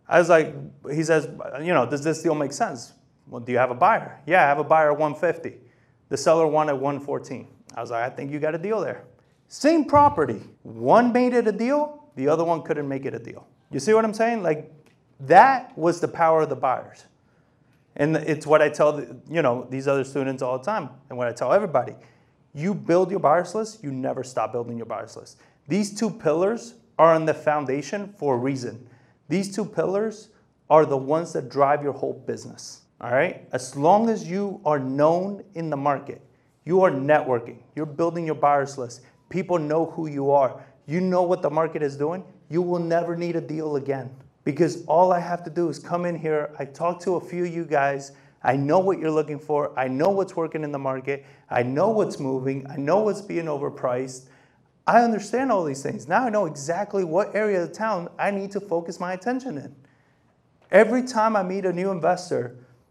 he says, you know, does this deal make sense? Well, do you have a buyer? Yeah, I have a buyer at 150. The seller wanted 114. I was like, I think you got a deal there. Same property. One made it a deal, the other one couldn't make it a deal. You see what I'm saying? Like, that was the power of the buyers. And it's what I tell these other students all the time, and what I tell everybody. You build your buyers list, you never stop building your buyers list. These 2 pillars are on the foundation for a reason. These 2 pillars are the ones that drive your whole business. All right? As long as you are known in the market, you are networking, you're building your buyers list, people know who you are, you know what the market is doing, you will never need a deal again. Because all I have to do is come in here, I talk to a few of you guys, I know what you're looking for, I know what's working in the market, I know what's moving, I know what's being overpriced. I understand all these things. Now I know exactly what area of town I need to focus my attention in. Every time I meet a new investor,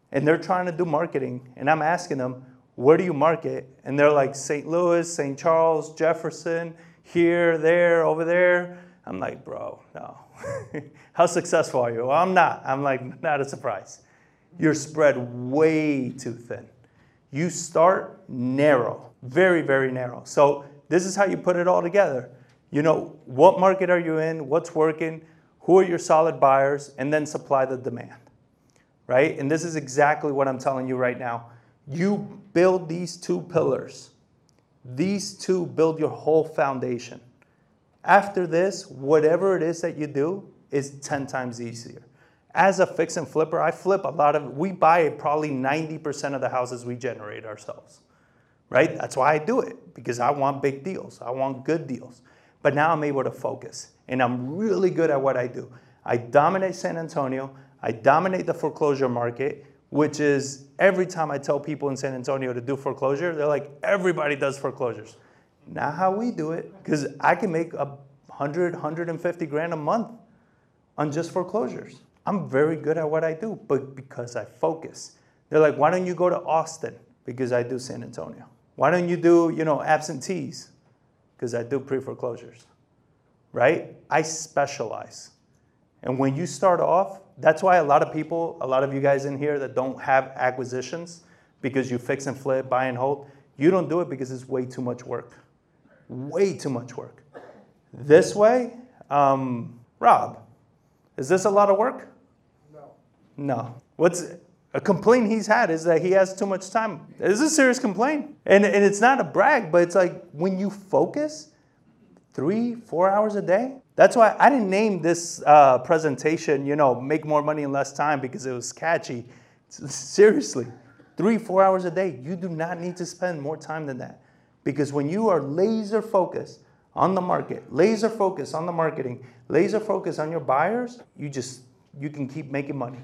and they're trying to do marketing, and I'm asking them, where do you market? And they're like, St. Louis, St. Charles, Jefferson, here, there, over there. I'm like, bro, no. How successful are you? Well, I'm not. I'm like, not a surprise. You're spread way too thin. You start narrow, very, very narrow. So this is how you put it all together. You know, what market are you in? What's working? Who are your solid buyers? And then supply the demand, right? And this is exactly what I'm telling you right now. You build these two pillars. These two build your whole foundation. After this, whatever it is that you do is 10 times easier. As a fix and flipper, I flip we buy probably 90% of the houses we generate ourselves, right? That's why I do it, because I want big deals. I want good deals. But now I'm able to focus, and I'm really good at what I do. I dominate San Antonio. I dominate the foreclosure market, which is every time I tell people in San Antonio to do foreclosure, they're like, everybody does foreclosures. Not how we do it, because I can make 150 grand a month on just foreclosures. I'm very good at what I do, but because I focus. They're like, why don't you go to Austin? Because I do San Antonio. Why don't you do, absentees? Because I do pre-foreclosures, right? I specialize. And when you start off, that's why a lot of you guys in here that don't have acquisitions, because you fix and flip, buy and hold, you don't do it because it's way too much work. Way too much work. This way, Rob, is this a lot of work? No. What's a complaint he's had is that he has too much time. It's a serious complaint. And it's not a brag, but it's like when you focus 3-4 hours a day. That's why I didn't name this presentation, make more money in less time, because it was catchy. Seriously, 3-4 hours a day. You do not need to spend more time than that. Because when you are laser focused on the market, laser focused on the marketing, laser focused on your buyers, you can keep making money.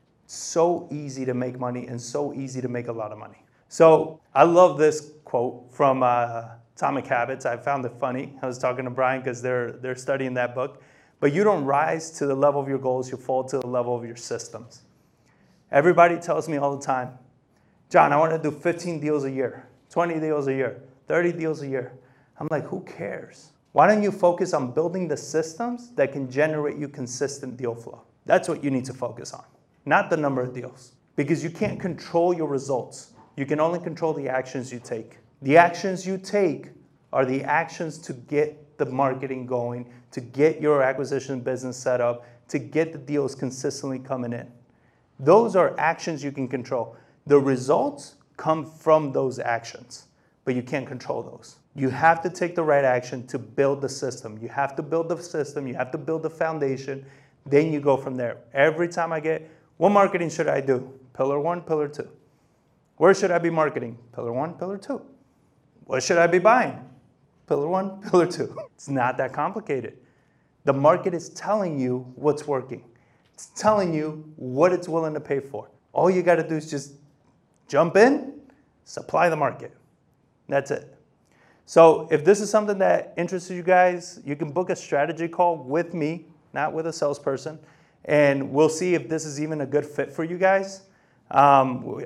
So easy to make money and so easy to make a lot of money. So I love this quote from Atomic Habits. I found it funny. I was talking to Brian because they're studying that book. But you don't rise to the level of your goals, you fall to the level of your systems. Everybody tells me all the time, John, I want to do 15 deals a year, 20 deals a year, 30 deals a year. I'm like, who cares? Why don't you focus on building the systems that can generate you consistent deal flow? That's what you need to focus on, not the number of deals. Because you can't control your results. You can only control the actions you take. The actions you take are the actions to get the marketing going, to get your acquisition business set up, to get the deals consistently coming in. Those are actions you can control. The results come from those actions, but you can't control those. You have to take the right action to build the system. You have to build the system. You have to build the foundation. Then you go from there. Every time I get, what marketing should I do? Pillar 1, pillar 2. Where should I be marketing? Pillar 1, pillar 2. What should I be buying? Pillar 1, pillar 2. It's not that complicated. The market is telling you what's working. It's telling you what it's willing to pay for. All you got to do is just jump in, supply the market. That's it. So if this is something that interests you guys, you can book a strategy call with me, not with a salesperson, and we'll see if this is even a good fit for you guys. I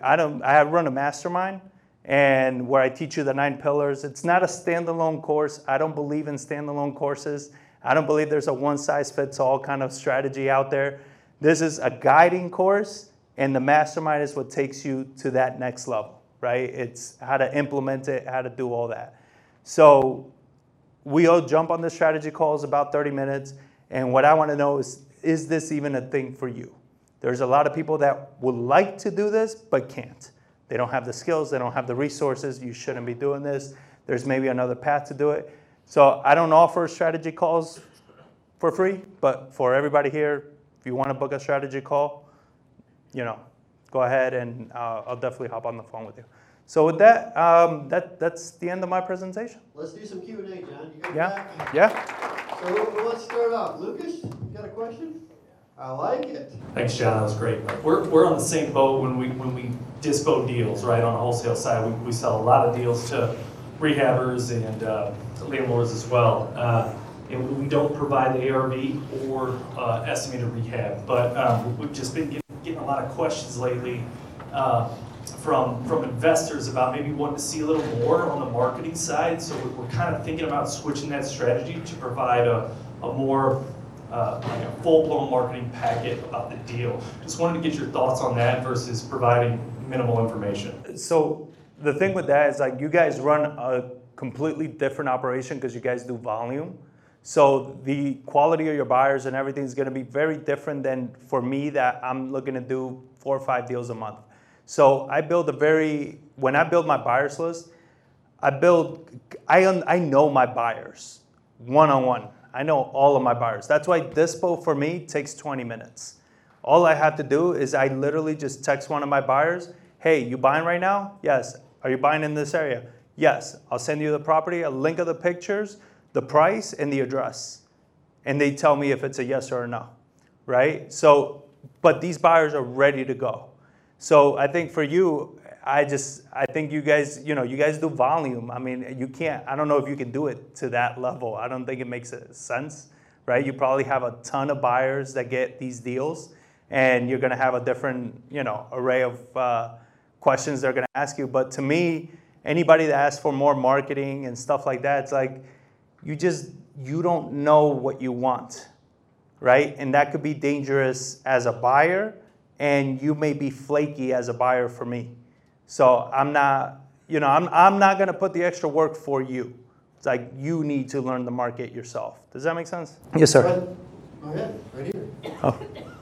run a mastermind, and where I teach you the 9 pillars. It's not a standalone course. I don't believe in standalone courses. I don't believe there's a one-size-fits-all kind of strategy out there. This is a guiding course, and the mastermind is what takes you to that next level, right? It's how to implement it, how to do all that. So we all jump on the strategy calls about 30 minutes, and what I want to know is this even a thing for you? There's a lot of people that would like to do this, but can't. They don't have the skills, they don't have the resources, you shouldn't be doing this. There's maybe another path to do it. So I don't offer strategy calls for free, but for everybody here, if you want to book a strategy call, go ahead and I'll definitely hop on the phone with you. So with that, that's the end of my presentation.
Let's do some Q&A, John. You got
that? Yeah.
So let's start off. Lucas, you got a question? I like it.
Thanks, John. That was great. We're on the same boat when we dispo deals, right? On the wholesale side, we sell a lot of deals to rehabbers and landlords as well. And we don't provide the ARV or estimated rehab, but we've just been getting a lot of questions lately from investors about maybe wanting to see a little more on the marketing side. So we're kind of thinking about switching that strategy to provide a more like a full-blown marketing packet about the deal. Just wanted to get your thoughts on that versus providing minimal information.
So the thing with that is like you guys run a completely different operation because you guys do volume. So the quality of your buyers and everything is going to be very different than for me that I'm looking to do 4 or 5 deals a month. So I build when I build my buyers list, I know my buyers one-on-one. I know all of my buyers. That's why Dispo for me takes 20 minutes. All I have to do is I literally just text one of my buyers, hey, you buying right now? Yes. Are you buying in this area? Yes. I'll send you the property, a link of the pictures, the price, and the address. And they tell me if it's a yes or a no, right? So, but these buyers are ready to go. So I think for you, I think you guys do volume. I mean, I don't know if you can do it to that level. I don't think it makes sense, right? You probably have a ton of buyers that get these deals, and you're going to have a different, array of questions they're going to ask you. But to me, anybody that asks for more marketing and stuff like that, it's like you don't know what you want, right? And that could be dangerous as a buyer, and you may be flaky as a buyer for me. So I'm not going to put the extra work for you. It's like you need to learn the market yourself. Does that make sense? Yes, sir.
Go ahead, right here.
Oh.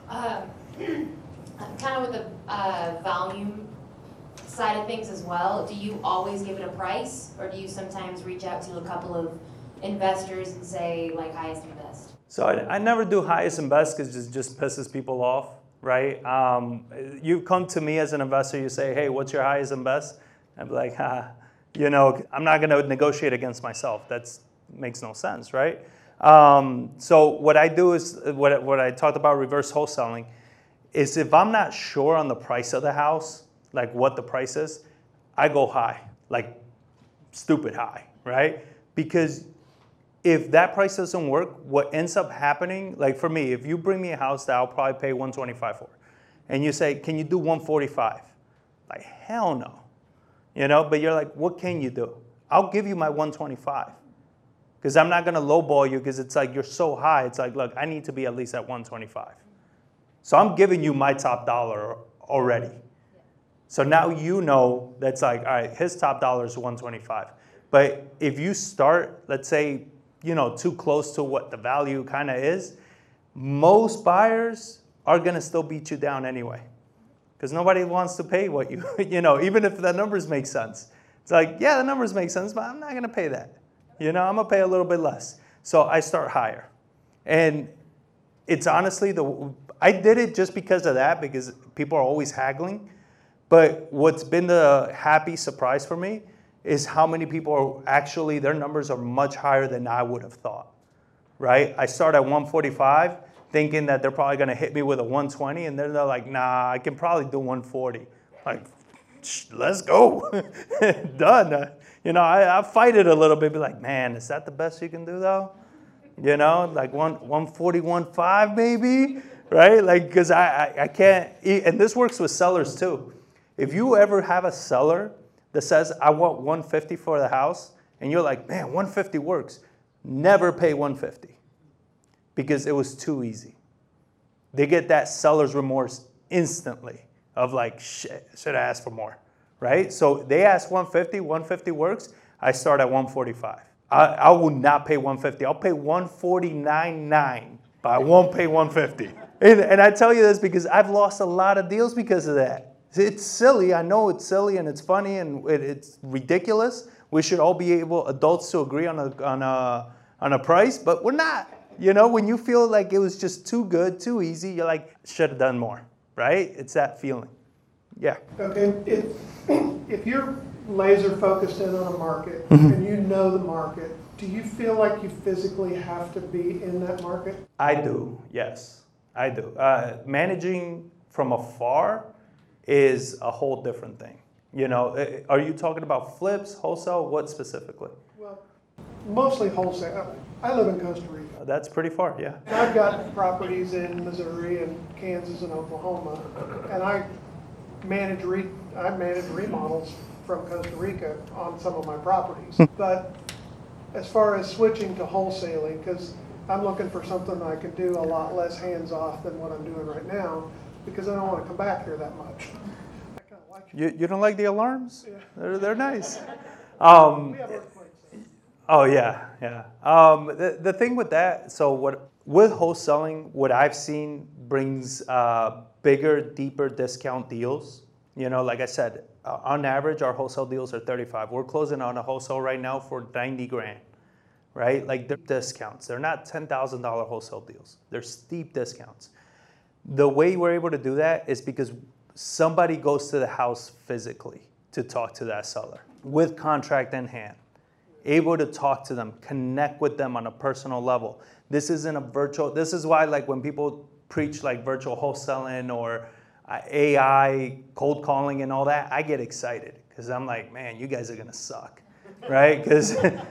Kind of with the volume side of things as well, do you always give it a price, or do you sometimes reach out to a couple of investors and say, like, highest and best?
So I never do highest and best because it just pisses people off, right? You come to me as an investor, you say, hey, what's your highest and best? I'd be like, I'm not going to negotiate against myself. That makes no sense, right? So what I do is, what I talked about reverse wholesaling, is if I'm not sure on the price of the house, like what the price is, I go high, like stupid high, right? Because if that price doesn't work, what ends up happening, like for me, if you bring me a house that I'll probably pay $125 for, and you say, can you do $145? Like, hell no. But you're like, what can you do? I'll give you my $125. Because I'm not going to lowball you because it's like you're so high. It's like, look, I need to be at least at $125. So I'm giving you my top dollar already. So now that's like, all right, his top dollar is $125. But if you start, let's say, too close to what the value kind of is, most buyers are going to still beat you down anyway. Because nobody wants to pay what even if the numbers make sense. It's like, yeah, the numbers make sense, but I'm not going to pay that. I'm going to pay a little bit less. So I start higher. And it's honestly, I did it just because of that, because people are always haggling. But what's been the happy surprise for me is how many people are actually, their numbers are much higher than I would have thought, right? I start at 145 thinking that they're probably going to hit me with a 120, and then they're like, nah, I can probably do 140. Like, let's go. Done. I fight it a little bit, be like, man, is that the best you can do though? Like 140, 1.5 maybe, right? Like, because I can't, and this works with sellers too. If you ever have a seller that says, I want 150 for the house, and you're like, man, 150 works, never pay 150 because it was too easy. They get that seller's remorse instantly of like, shit, should I ask for more, right? So they ask 150 works, I start at 145. I will not pay 150. I'll pay 149.9, but I won't pay 150. And I tell you this because I've lost a lot of deals because of that. It's silly. I know it's silly and it's funny and it's ridiculous. We should all be able, adults, to agree on a price, but we're not. When you feel like it was just too good, too easy, you're like, should have done more, right? It's that feeling. Yeah.
Okay. If you're laser focused in on a market and you know the market, do you feel like you physically have to be in that market?
I do. Yes, I do. Managing from afar is a whole different thing. Are you talking about flips, wholesale? What specifically?
Well, mostly wholesale. I live in Costa Rica.
That's pretty far, yeah.
I've got properties in Missouri and Kansas and Oklahoma, and I I manage remodels from Costa Rica on some of my properties. But as far as switching to wholesaling, because I'm looking for something I can do a lot less hands-off than what I'm doing right now, because I don't want to come back here that much. I kind of like it.
You don't like the alarms?
Yeah.
They're nice.
We have earthquakes.
Oh yeah. The thing with that, so with wholesaling, what I've seen brings bigger, deeper discount deals. You know, like I said, on average, our wholesale deals are 35. We're closing on a wholesale right now for 90 grand, right? Like they're discounts. They're not $10,000 wholesale deals. They're steep discounts. The way we're able to do that is because somebody goes to the house physically to talk to that seller with contract in hand, able to talk to them, connect with them on a personal level. This isn't a virtual, this is why like when people preach like virtual wholesaling or AI, cold calling and all that, I get excited because I'm like, man, you guys are gonna suck, right? Because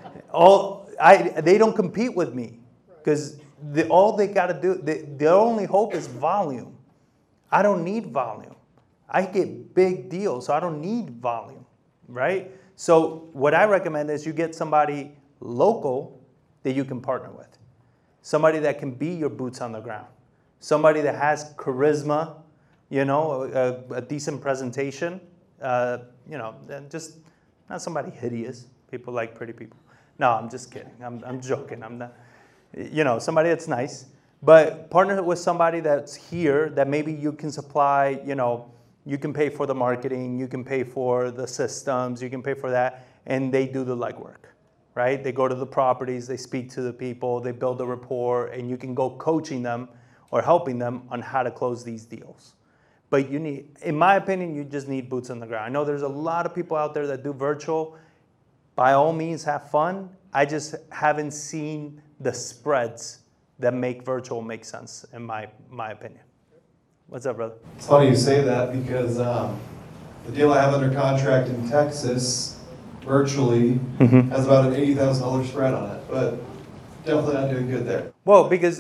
they don't compete with me because all they gotta do, their only hope is volume. I don't need volume. I get big deals, so I don't need volume, right? So what I recommend is you get somebody local that you can partner with. Somebody that can be your boots on the ground. Somebody that has charisma, you know, a decent presentation, you know, and just not somebody hideous. People like pretty people. No, I'm just kidding. I'm joking. I'm not, you know, somebody that's nice. But partner with somebody that's here that maybe you can supply, you know, you can pay for the marketing, you can pay for the systems, you can pay for that, and they do the legwork, right? They go to the properties, they speak to the people, they build a rapport, and you can go coaching them or helping them on how to close these deals. But you need, in my opinion, you just need boots on the ground. I know there's a lot of people out there that do virtual. By all means, have fun. I just haven't seen the spreads that make virtual make sense, in my opinion. What's up, brother?
It's funny you say that because the deal I have under contract in Texas virtually has about an $80,000 spread on it, but definitely not doing good there.
Well, because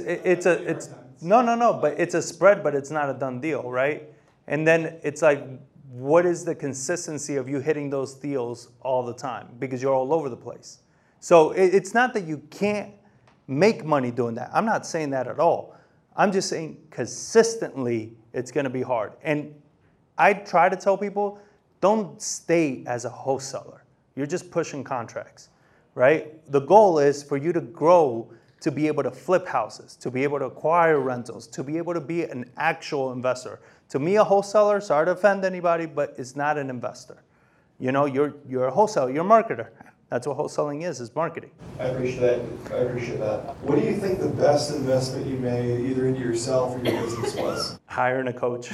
but it's a spread, but it's not a done deal, right? And then it's like, what is the consistency of you hitting those deals all the time? Because you're all over the place. So it's not that you can't make money doing that. I'm not saying that at all. I'm just saying consistently it's going to be hard. And I try to tell people, don't stay as a wholesaler. You're just pushing contracts, right? The goal is for you to grow, to be able to flip houses, to be able to acquire rentals, to be able to be an actual investor. To me, a wholesaler, sorry to offend anybody, but it's not an investor. You know, you're a wholesaler, you're a marketer. That's what wholesaling is marketing.
I appreciate that. What do you think the best investment you made, either into yourself or your business, was?
Hiring a coach.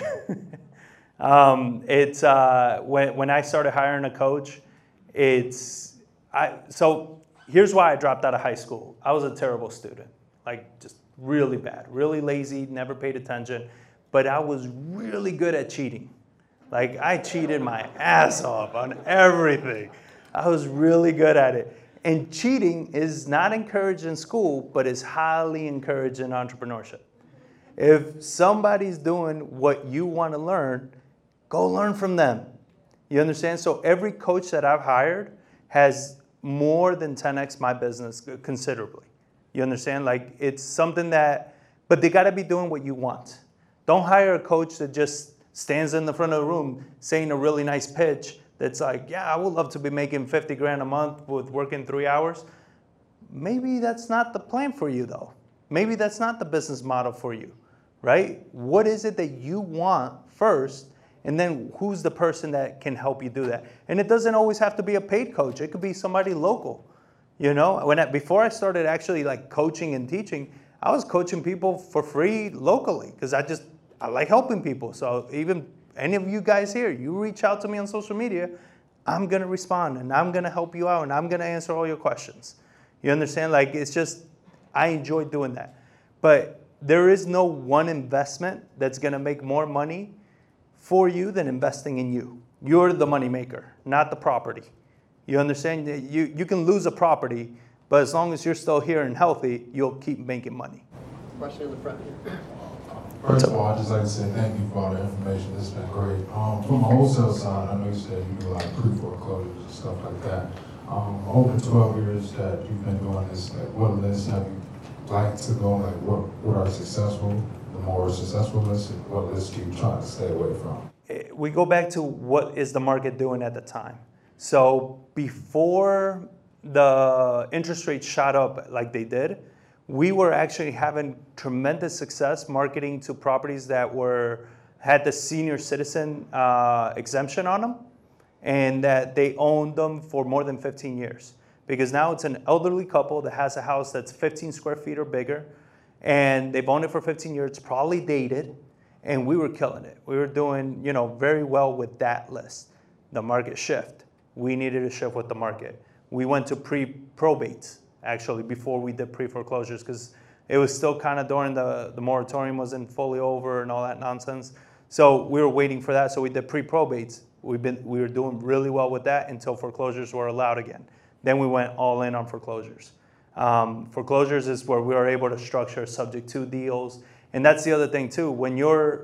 When I started hiring a coach, so here's why I dropped out of high school. I was a terrible student, like just really bad, really lazy, never paid attention, but I was really good at cheating. Like I cheated my ass off on everything. I was really good at it. And cheating is not encouraged in school, but is highly encouraged in entrepreneurship. If somebody's doing what you want to learn, go learn from them. You understand? So every coach that I've hired has more than 10x my business considerably. You understand? Like it's something but they got to be doing what you want. Don't hire a coach that just stands in the front of the room saying a really nice pitch that's like, yeah, I would love to be making 50 grand a month with working 3 hours. Maybe that's not the plan for you though. Maybe that's not the business model for you, right? What is it that you want first? And then who's the person that can help you do that? And it doesn't always have to be a paid coach. It could be somebody local. You know, before I started actually like coaching and teaching, I was coaching people for free locally because I like helping people. So even any of you guys here, you reach out to me on social media, I'm going to respond and I'm going to help you out and I'm going to answer all your questions. You understand? Like it's just, I enjoy doing that. But there is no one investment that's going to make more money for you than investing in you. You're the money maker, not the property. You understand? You can lose a property, but as long as you're still here and healthy, you'll keep making money.
Question in the front here.
First of all, I'd just like to say thank you for all the information. This has been great. From a wholesale side, I know you said you do a lot of pre-foreclosures and stuff like that. Over the 12 years that you've been doing this, like, what lists have you liked to go? Like, what are successful, the more successful lists, and what lists do you try to stay away from?
We go back to what is the market doing at the time. So before the interest rates shot up like they did, we were actually having tremendous success marketing to properties that had the senior citizen exemption on them, and that they owned them for more than 15 years. Because now it's an elderly couple that has a house that's 15 square feet or bigger, and they've owned it for 15 years, probably dated, and we were killing it. We were doing, very well with that list. The market shift. We needed to shift with the market. We went to pre-probates, actually, before we did pre-foreclosures, because it was still kind of during the moratorium wasn't fully over and all that nonsense. So we were waiting for that, so we did pre-probates. We were doing really well with that until foreclosures were allowed again. Then we went all in on foreclosures. Foreclosures is where we are able to structure subject to deals. And that's the other thing too. When you're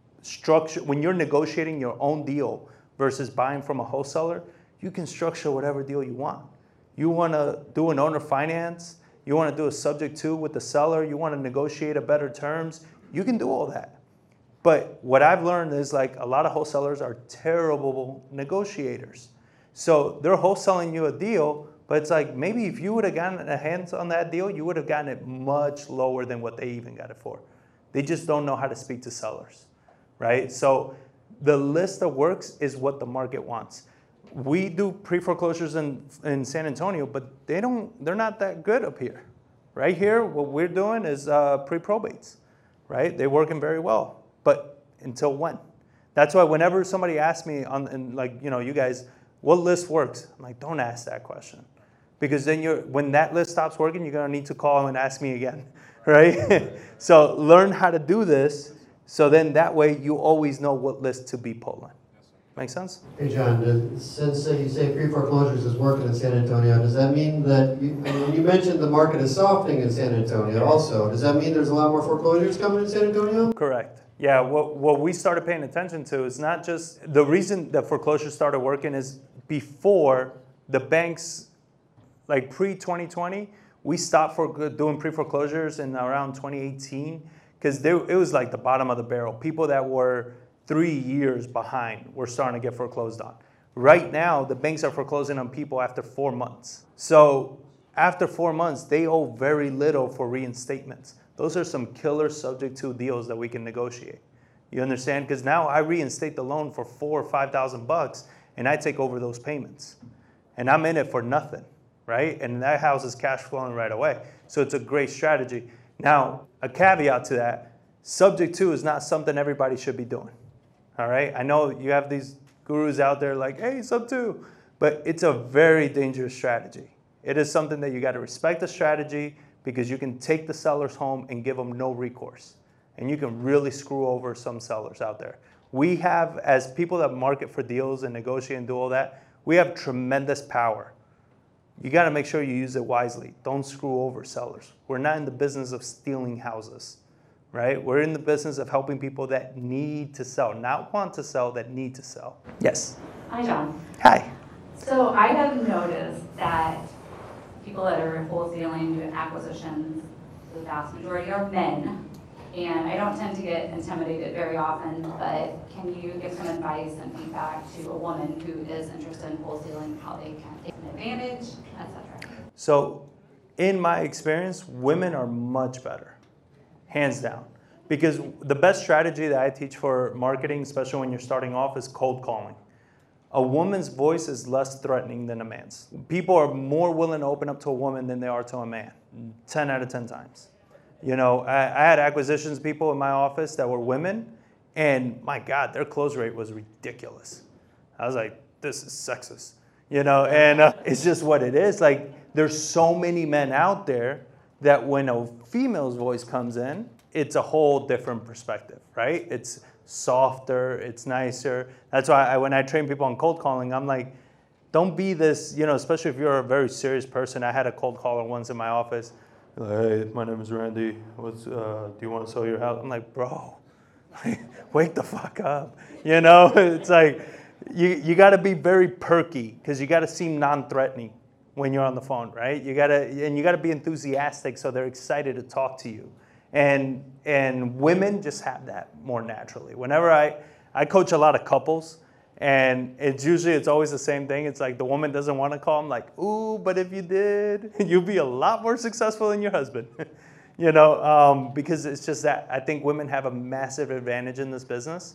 negotiating your own deal versus buying from a wholesaler, you can structure whatever deal you want. You want to do an owner finance, you want to do a subject to with the seller, you want to negotiate a better terms, you can do all that. But what I've learned is like a lot of wholesalers are terrible negotiators. So they're wholesaling you a deal, but it's like maybe if you would have gotten a hands on that deal, you would have gotten it much lower than what they even got it for. They just don't know how to speak to sellers, right? So the list that works is what the market wants. We do pre-foreclosures in San Antonio, but they're not that good up here. Right here, what we're doing is pre-probates, right? They're working very well, but until when? That's why whenever somebody asks me you guys, what list works? I'm like, don't ask that question. Because then when that list stops working, you're gonna need to call and ask me again, right? So learn how to do this, so then that way you always know what list to be pulling. Make sense?
Hey, John, since you say pre-foreclosures is working in San Antonio, does that mean that, you mentioned the market is softening in San Antonio also, does that mean there's a lot more foreclosures coming in San Antonio?
Correct. Yeah, what we started paying attention to is not just, the reason that foreclosures started working is before the banks, like pre-2020, we stopped doing pre-foreclosures in around 2018, because it was like the bottom of the barrel. People that were 3 years behind were starting to get foreclosed on. Right now, the banks are foreclosing on people after 4 months. So after 4 months, they owe very little for reinstatements. Those are some killer subject to deals that we can negotiate. You understand? Because now I reinstate the loan for $4,000 or $5,000, and I take over those payments. And I'm in it for nothing, right? And that house is cash flowing right away. So it's a great strategy. Now, a caveat to that, subject to is not something everybody should be doing. All right? I know you have these gurus out there like, hey, sub to, but it's a very dangerous strategy. It is something that you got to respect the strategy, because you can take the sellers home and give them no recourse. And you can really screw over some sellers out there. We have, as people that market for deals and negotiate and do all that, we have tremendous power. You got to make sure you use it wisely. Don't screw over sellers. We're not in the business of stealing houses, right? We're in the business of helping people that need to sell, not want to sell, that need to sell. Yes.
Hi, John.
Hi.
So I have noticed that people that are wholesaling, doing acquisitions, the vast majority are men. And I don't tend to get intimidated very often, but can you give some advice and feedback to a woman who is interested in wholesaling, how they can take an advantage, etc.?
So in my experience, women are much better, hands down. Because the best strategy that I teach for marketing, especially when you're starting off, is cold calling. A woman's voice is less threatening than a man's. People are more willing to open up to a woman than they are to a man, 10 out of 10 times. You know, I had acquisitions people in my office that were women, and my God, their close rate was ridiculous. I was like, this is sexist, you know, and it's just what it is. Like, there's so many men out there that when a female's voice comes in, it's a whole different perspective, right? It's softer, it's nicer. That's why when I train people on cold calling, I'm like, don't be this, you know, especially if you're a very serious person. I had a cold caller once in my office. Hey, my name is Randy. Do you want to sell your house? I'm like, bro, Wake the fuck up. You know, it's like you got to be very perky because you got to seem non-threatening when you're on the phone, right? You got to be enthusiastic so they're excited to talk to you. And women just have that more naturally. Whenever I coach a lot of couples, and it's always the same thing. It's like the woman doesn't want to call. I'm like, ooh, but if you did, you'd be a lot more successful than your husband. You know, because it's just that I think women have a massive advantage in this business.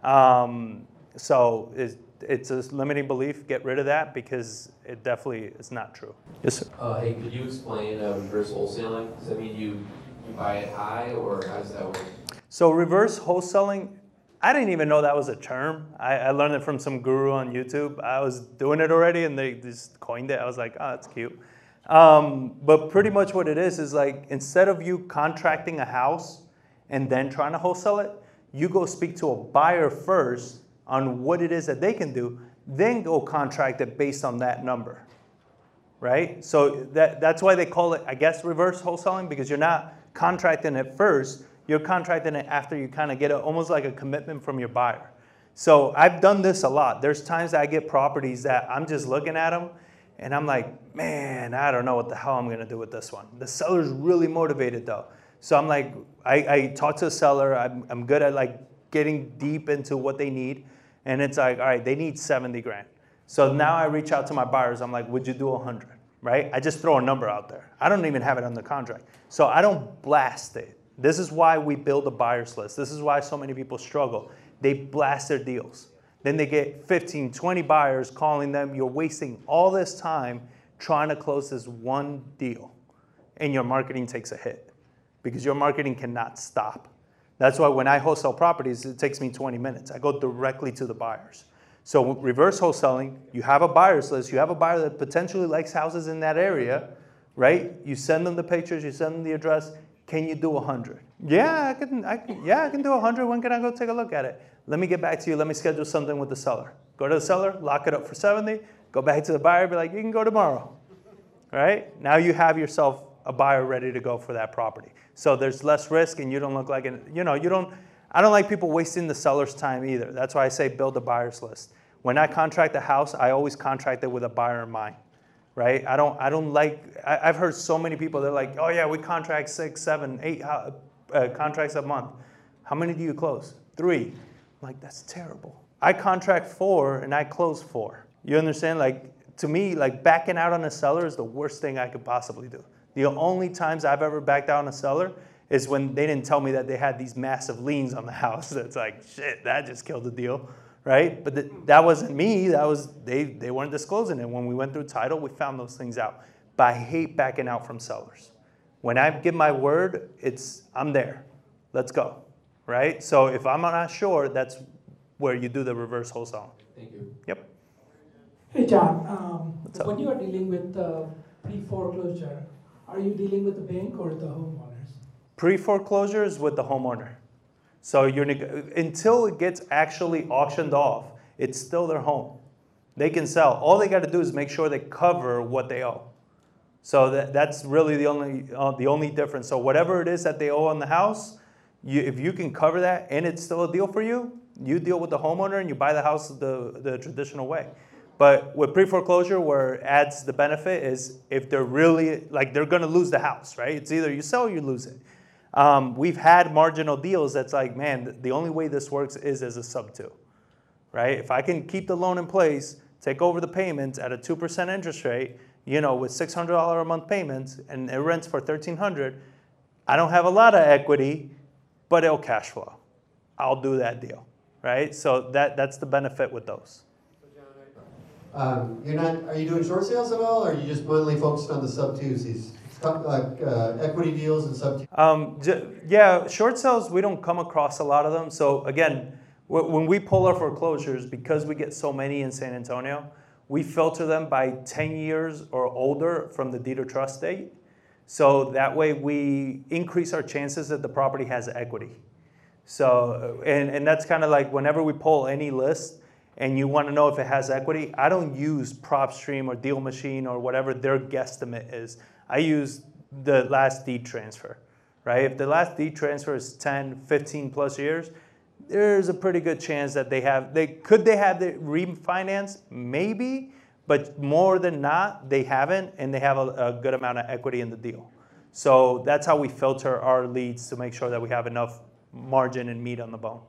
So it's a limiting belief. Get rid of that because it definitely is not true. Yes, sir.
Hey, could you explain reverse wholesaling? Does that mean you buy it high, or how does that work?
So reverse wholesaling, I didn't even know that was a term. I learned it from some guru on YouTube. I was doing it already, and they just coined it. I was like, oh, that's cute. But pretty much what it is like instead of you contracting a house and then trying to wholesale it, you go speak to a buyer first on what it is that they can do, then go contract it based on that number, right? So that's why they call it, I guess, reverse wholesaling, because you're not contracting it first, you're contracting it after you kind of get almost like a commitment from your buyer. So I've done this a lot. There's times that I get properties that I'm just looking at them and I'm like, man, I don't know what the hell I'm going to do with this one. The seller's really motivated though. So I'm like, I talk to the seller. I'm good at like getting deep into what they need. And it's like, all right, they need 70 grand. So now I reach out to my buyers. I'm like, would you do 100, right? I just throw a number out there. I don't even have it under contract. So I don't blast it. This is why we build a buyer's list. This is why so many people struggle. They blast their deals. Then they get 15, 20 buyers calling them. You're wasting all this time trying to close this one deal. And your marketing takes a hit because your marketing cannot stop. That's why when I wholesale properties, it takes me 20 minutes. I go directly to the buyers. So reverse wholesaling, you have a buyer's list. You have a buyer that potentially likes houses in that area, right? You send them the pictures. You send them the address. Can you do 100? Yeah, I can do 100. When can I go take a look at it? Let me get back to you. Let me schedule something with the seller. Go to the seller, lock it up for 70. Go back to the buyer, be like, you can go tomorrow, right? Now you have yourself a buyer ready to go for that property. So there's less risk, and you don't look like I don't like people wasting the seller's time either. That's why I say build a buyer's list. When I contract a house, I always contract it with a buyer in mind, right? I've heard so many people, they're like, oh yeah, we contract 6, 7, 8 contracts a month. How many do you close? 3. I'm like, that's terrible. I contract 4 and I close 4. You understand? Like, to me, like backing out on a seller is the worst thing I could possibly do. The only times I've ever backed out on a seller is when they didn't tell me that they had these massive liens on the house. That's like, shit, that just killed the deal, right? But that wasn't me. That was they weren't disclosing it. When we went through title, we found those things out. But I hate backing out from sellers. When I give my word, I'm there. Let's go, right? So if I'm not sure, that's where you do the reverse wholesale.
Thank you.
Yep.
Hey, John.
What's up?
When you are dealing with pre-foreclosure, are you dealing with the bank or the homeowners?
Pre-foreclosure is with the homeowner. So until it gets actually auctioned off, it's still their home. They can sell. All they got to do is make sure they cover what they owe. So that's really the only difference. So whatever it is that they owe on the house, if you can cover that and it's still a deal for you, you deal with the homeowner and you buy the house the traditional way. But with pre-foreclosure, where it adds the benefit is if they're really, like they're going to lose the house, right? It's either you sell or you lose it. We've had marginal deals that's like, man, the only way this works is as a sub-2, right? If I can keep the loan in place, take over the payments at a 2% interest rate, with $600 a month payments, and it rents for $1,300, I don't have a lot of equity, but it'll cash flow. I'll do that deal, right? So that's the benefit with those.
Are you doing short sales at all, or are you just mainly focused on the sub-2s, these equity deals and sub-2?
Yeah, short sales, we don't come across a lot of them. So again, when we pull our foreclosures, because we get so many in San Antonio, we filter them by 10 years or older from the deed of trust date. So that way we increase our chances that the property has equity. So, and that's kind of like whenever we pull any list, and you want to know if it has equity, I don't use PropStream or Deal Machine or whatever their guesstimate is. I use the last deed transfer, right? If the last deed transfer is 10, 15 plus years, there's a pretty good chance that they have the refinance? Maybe, but more than not, they haven't, and they have a good amount of equity in the deal. So that's how we filter our leads to make sure that we have enough margin and meat on the bone.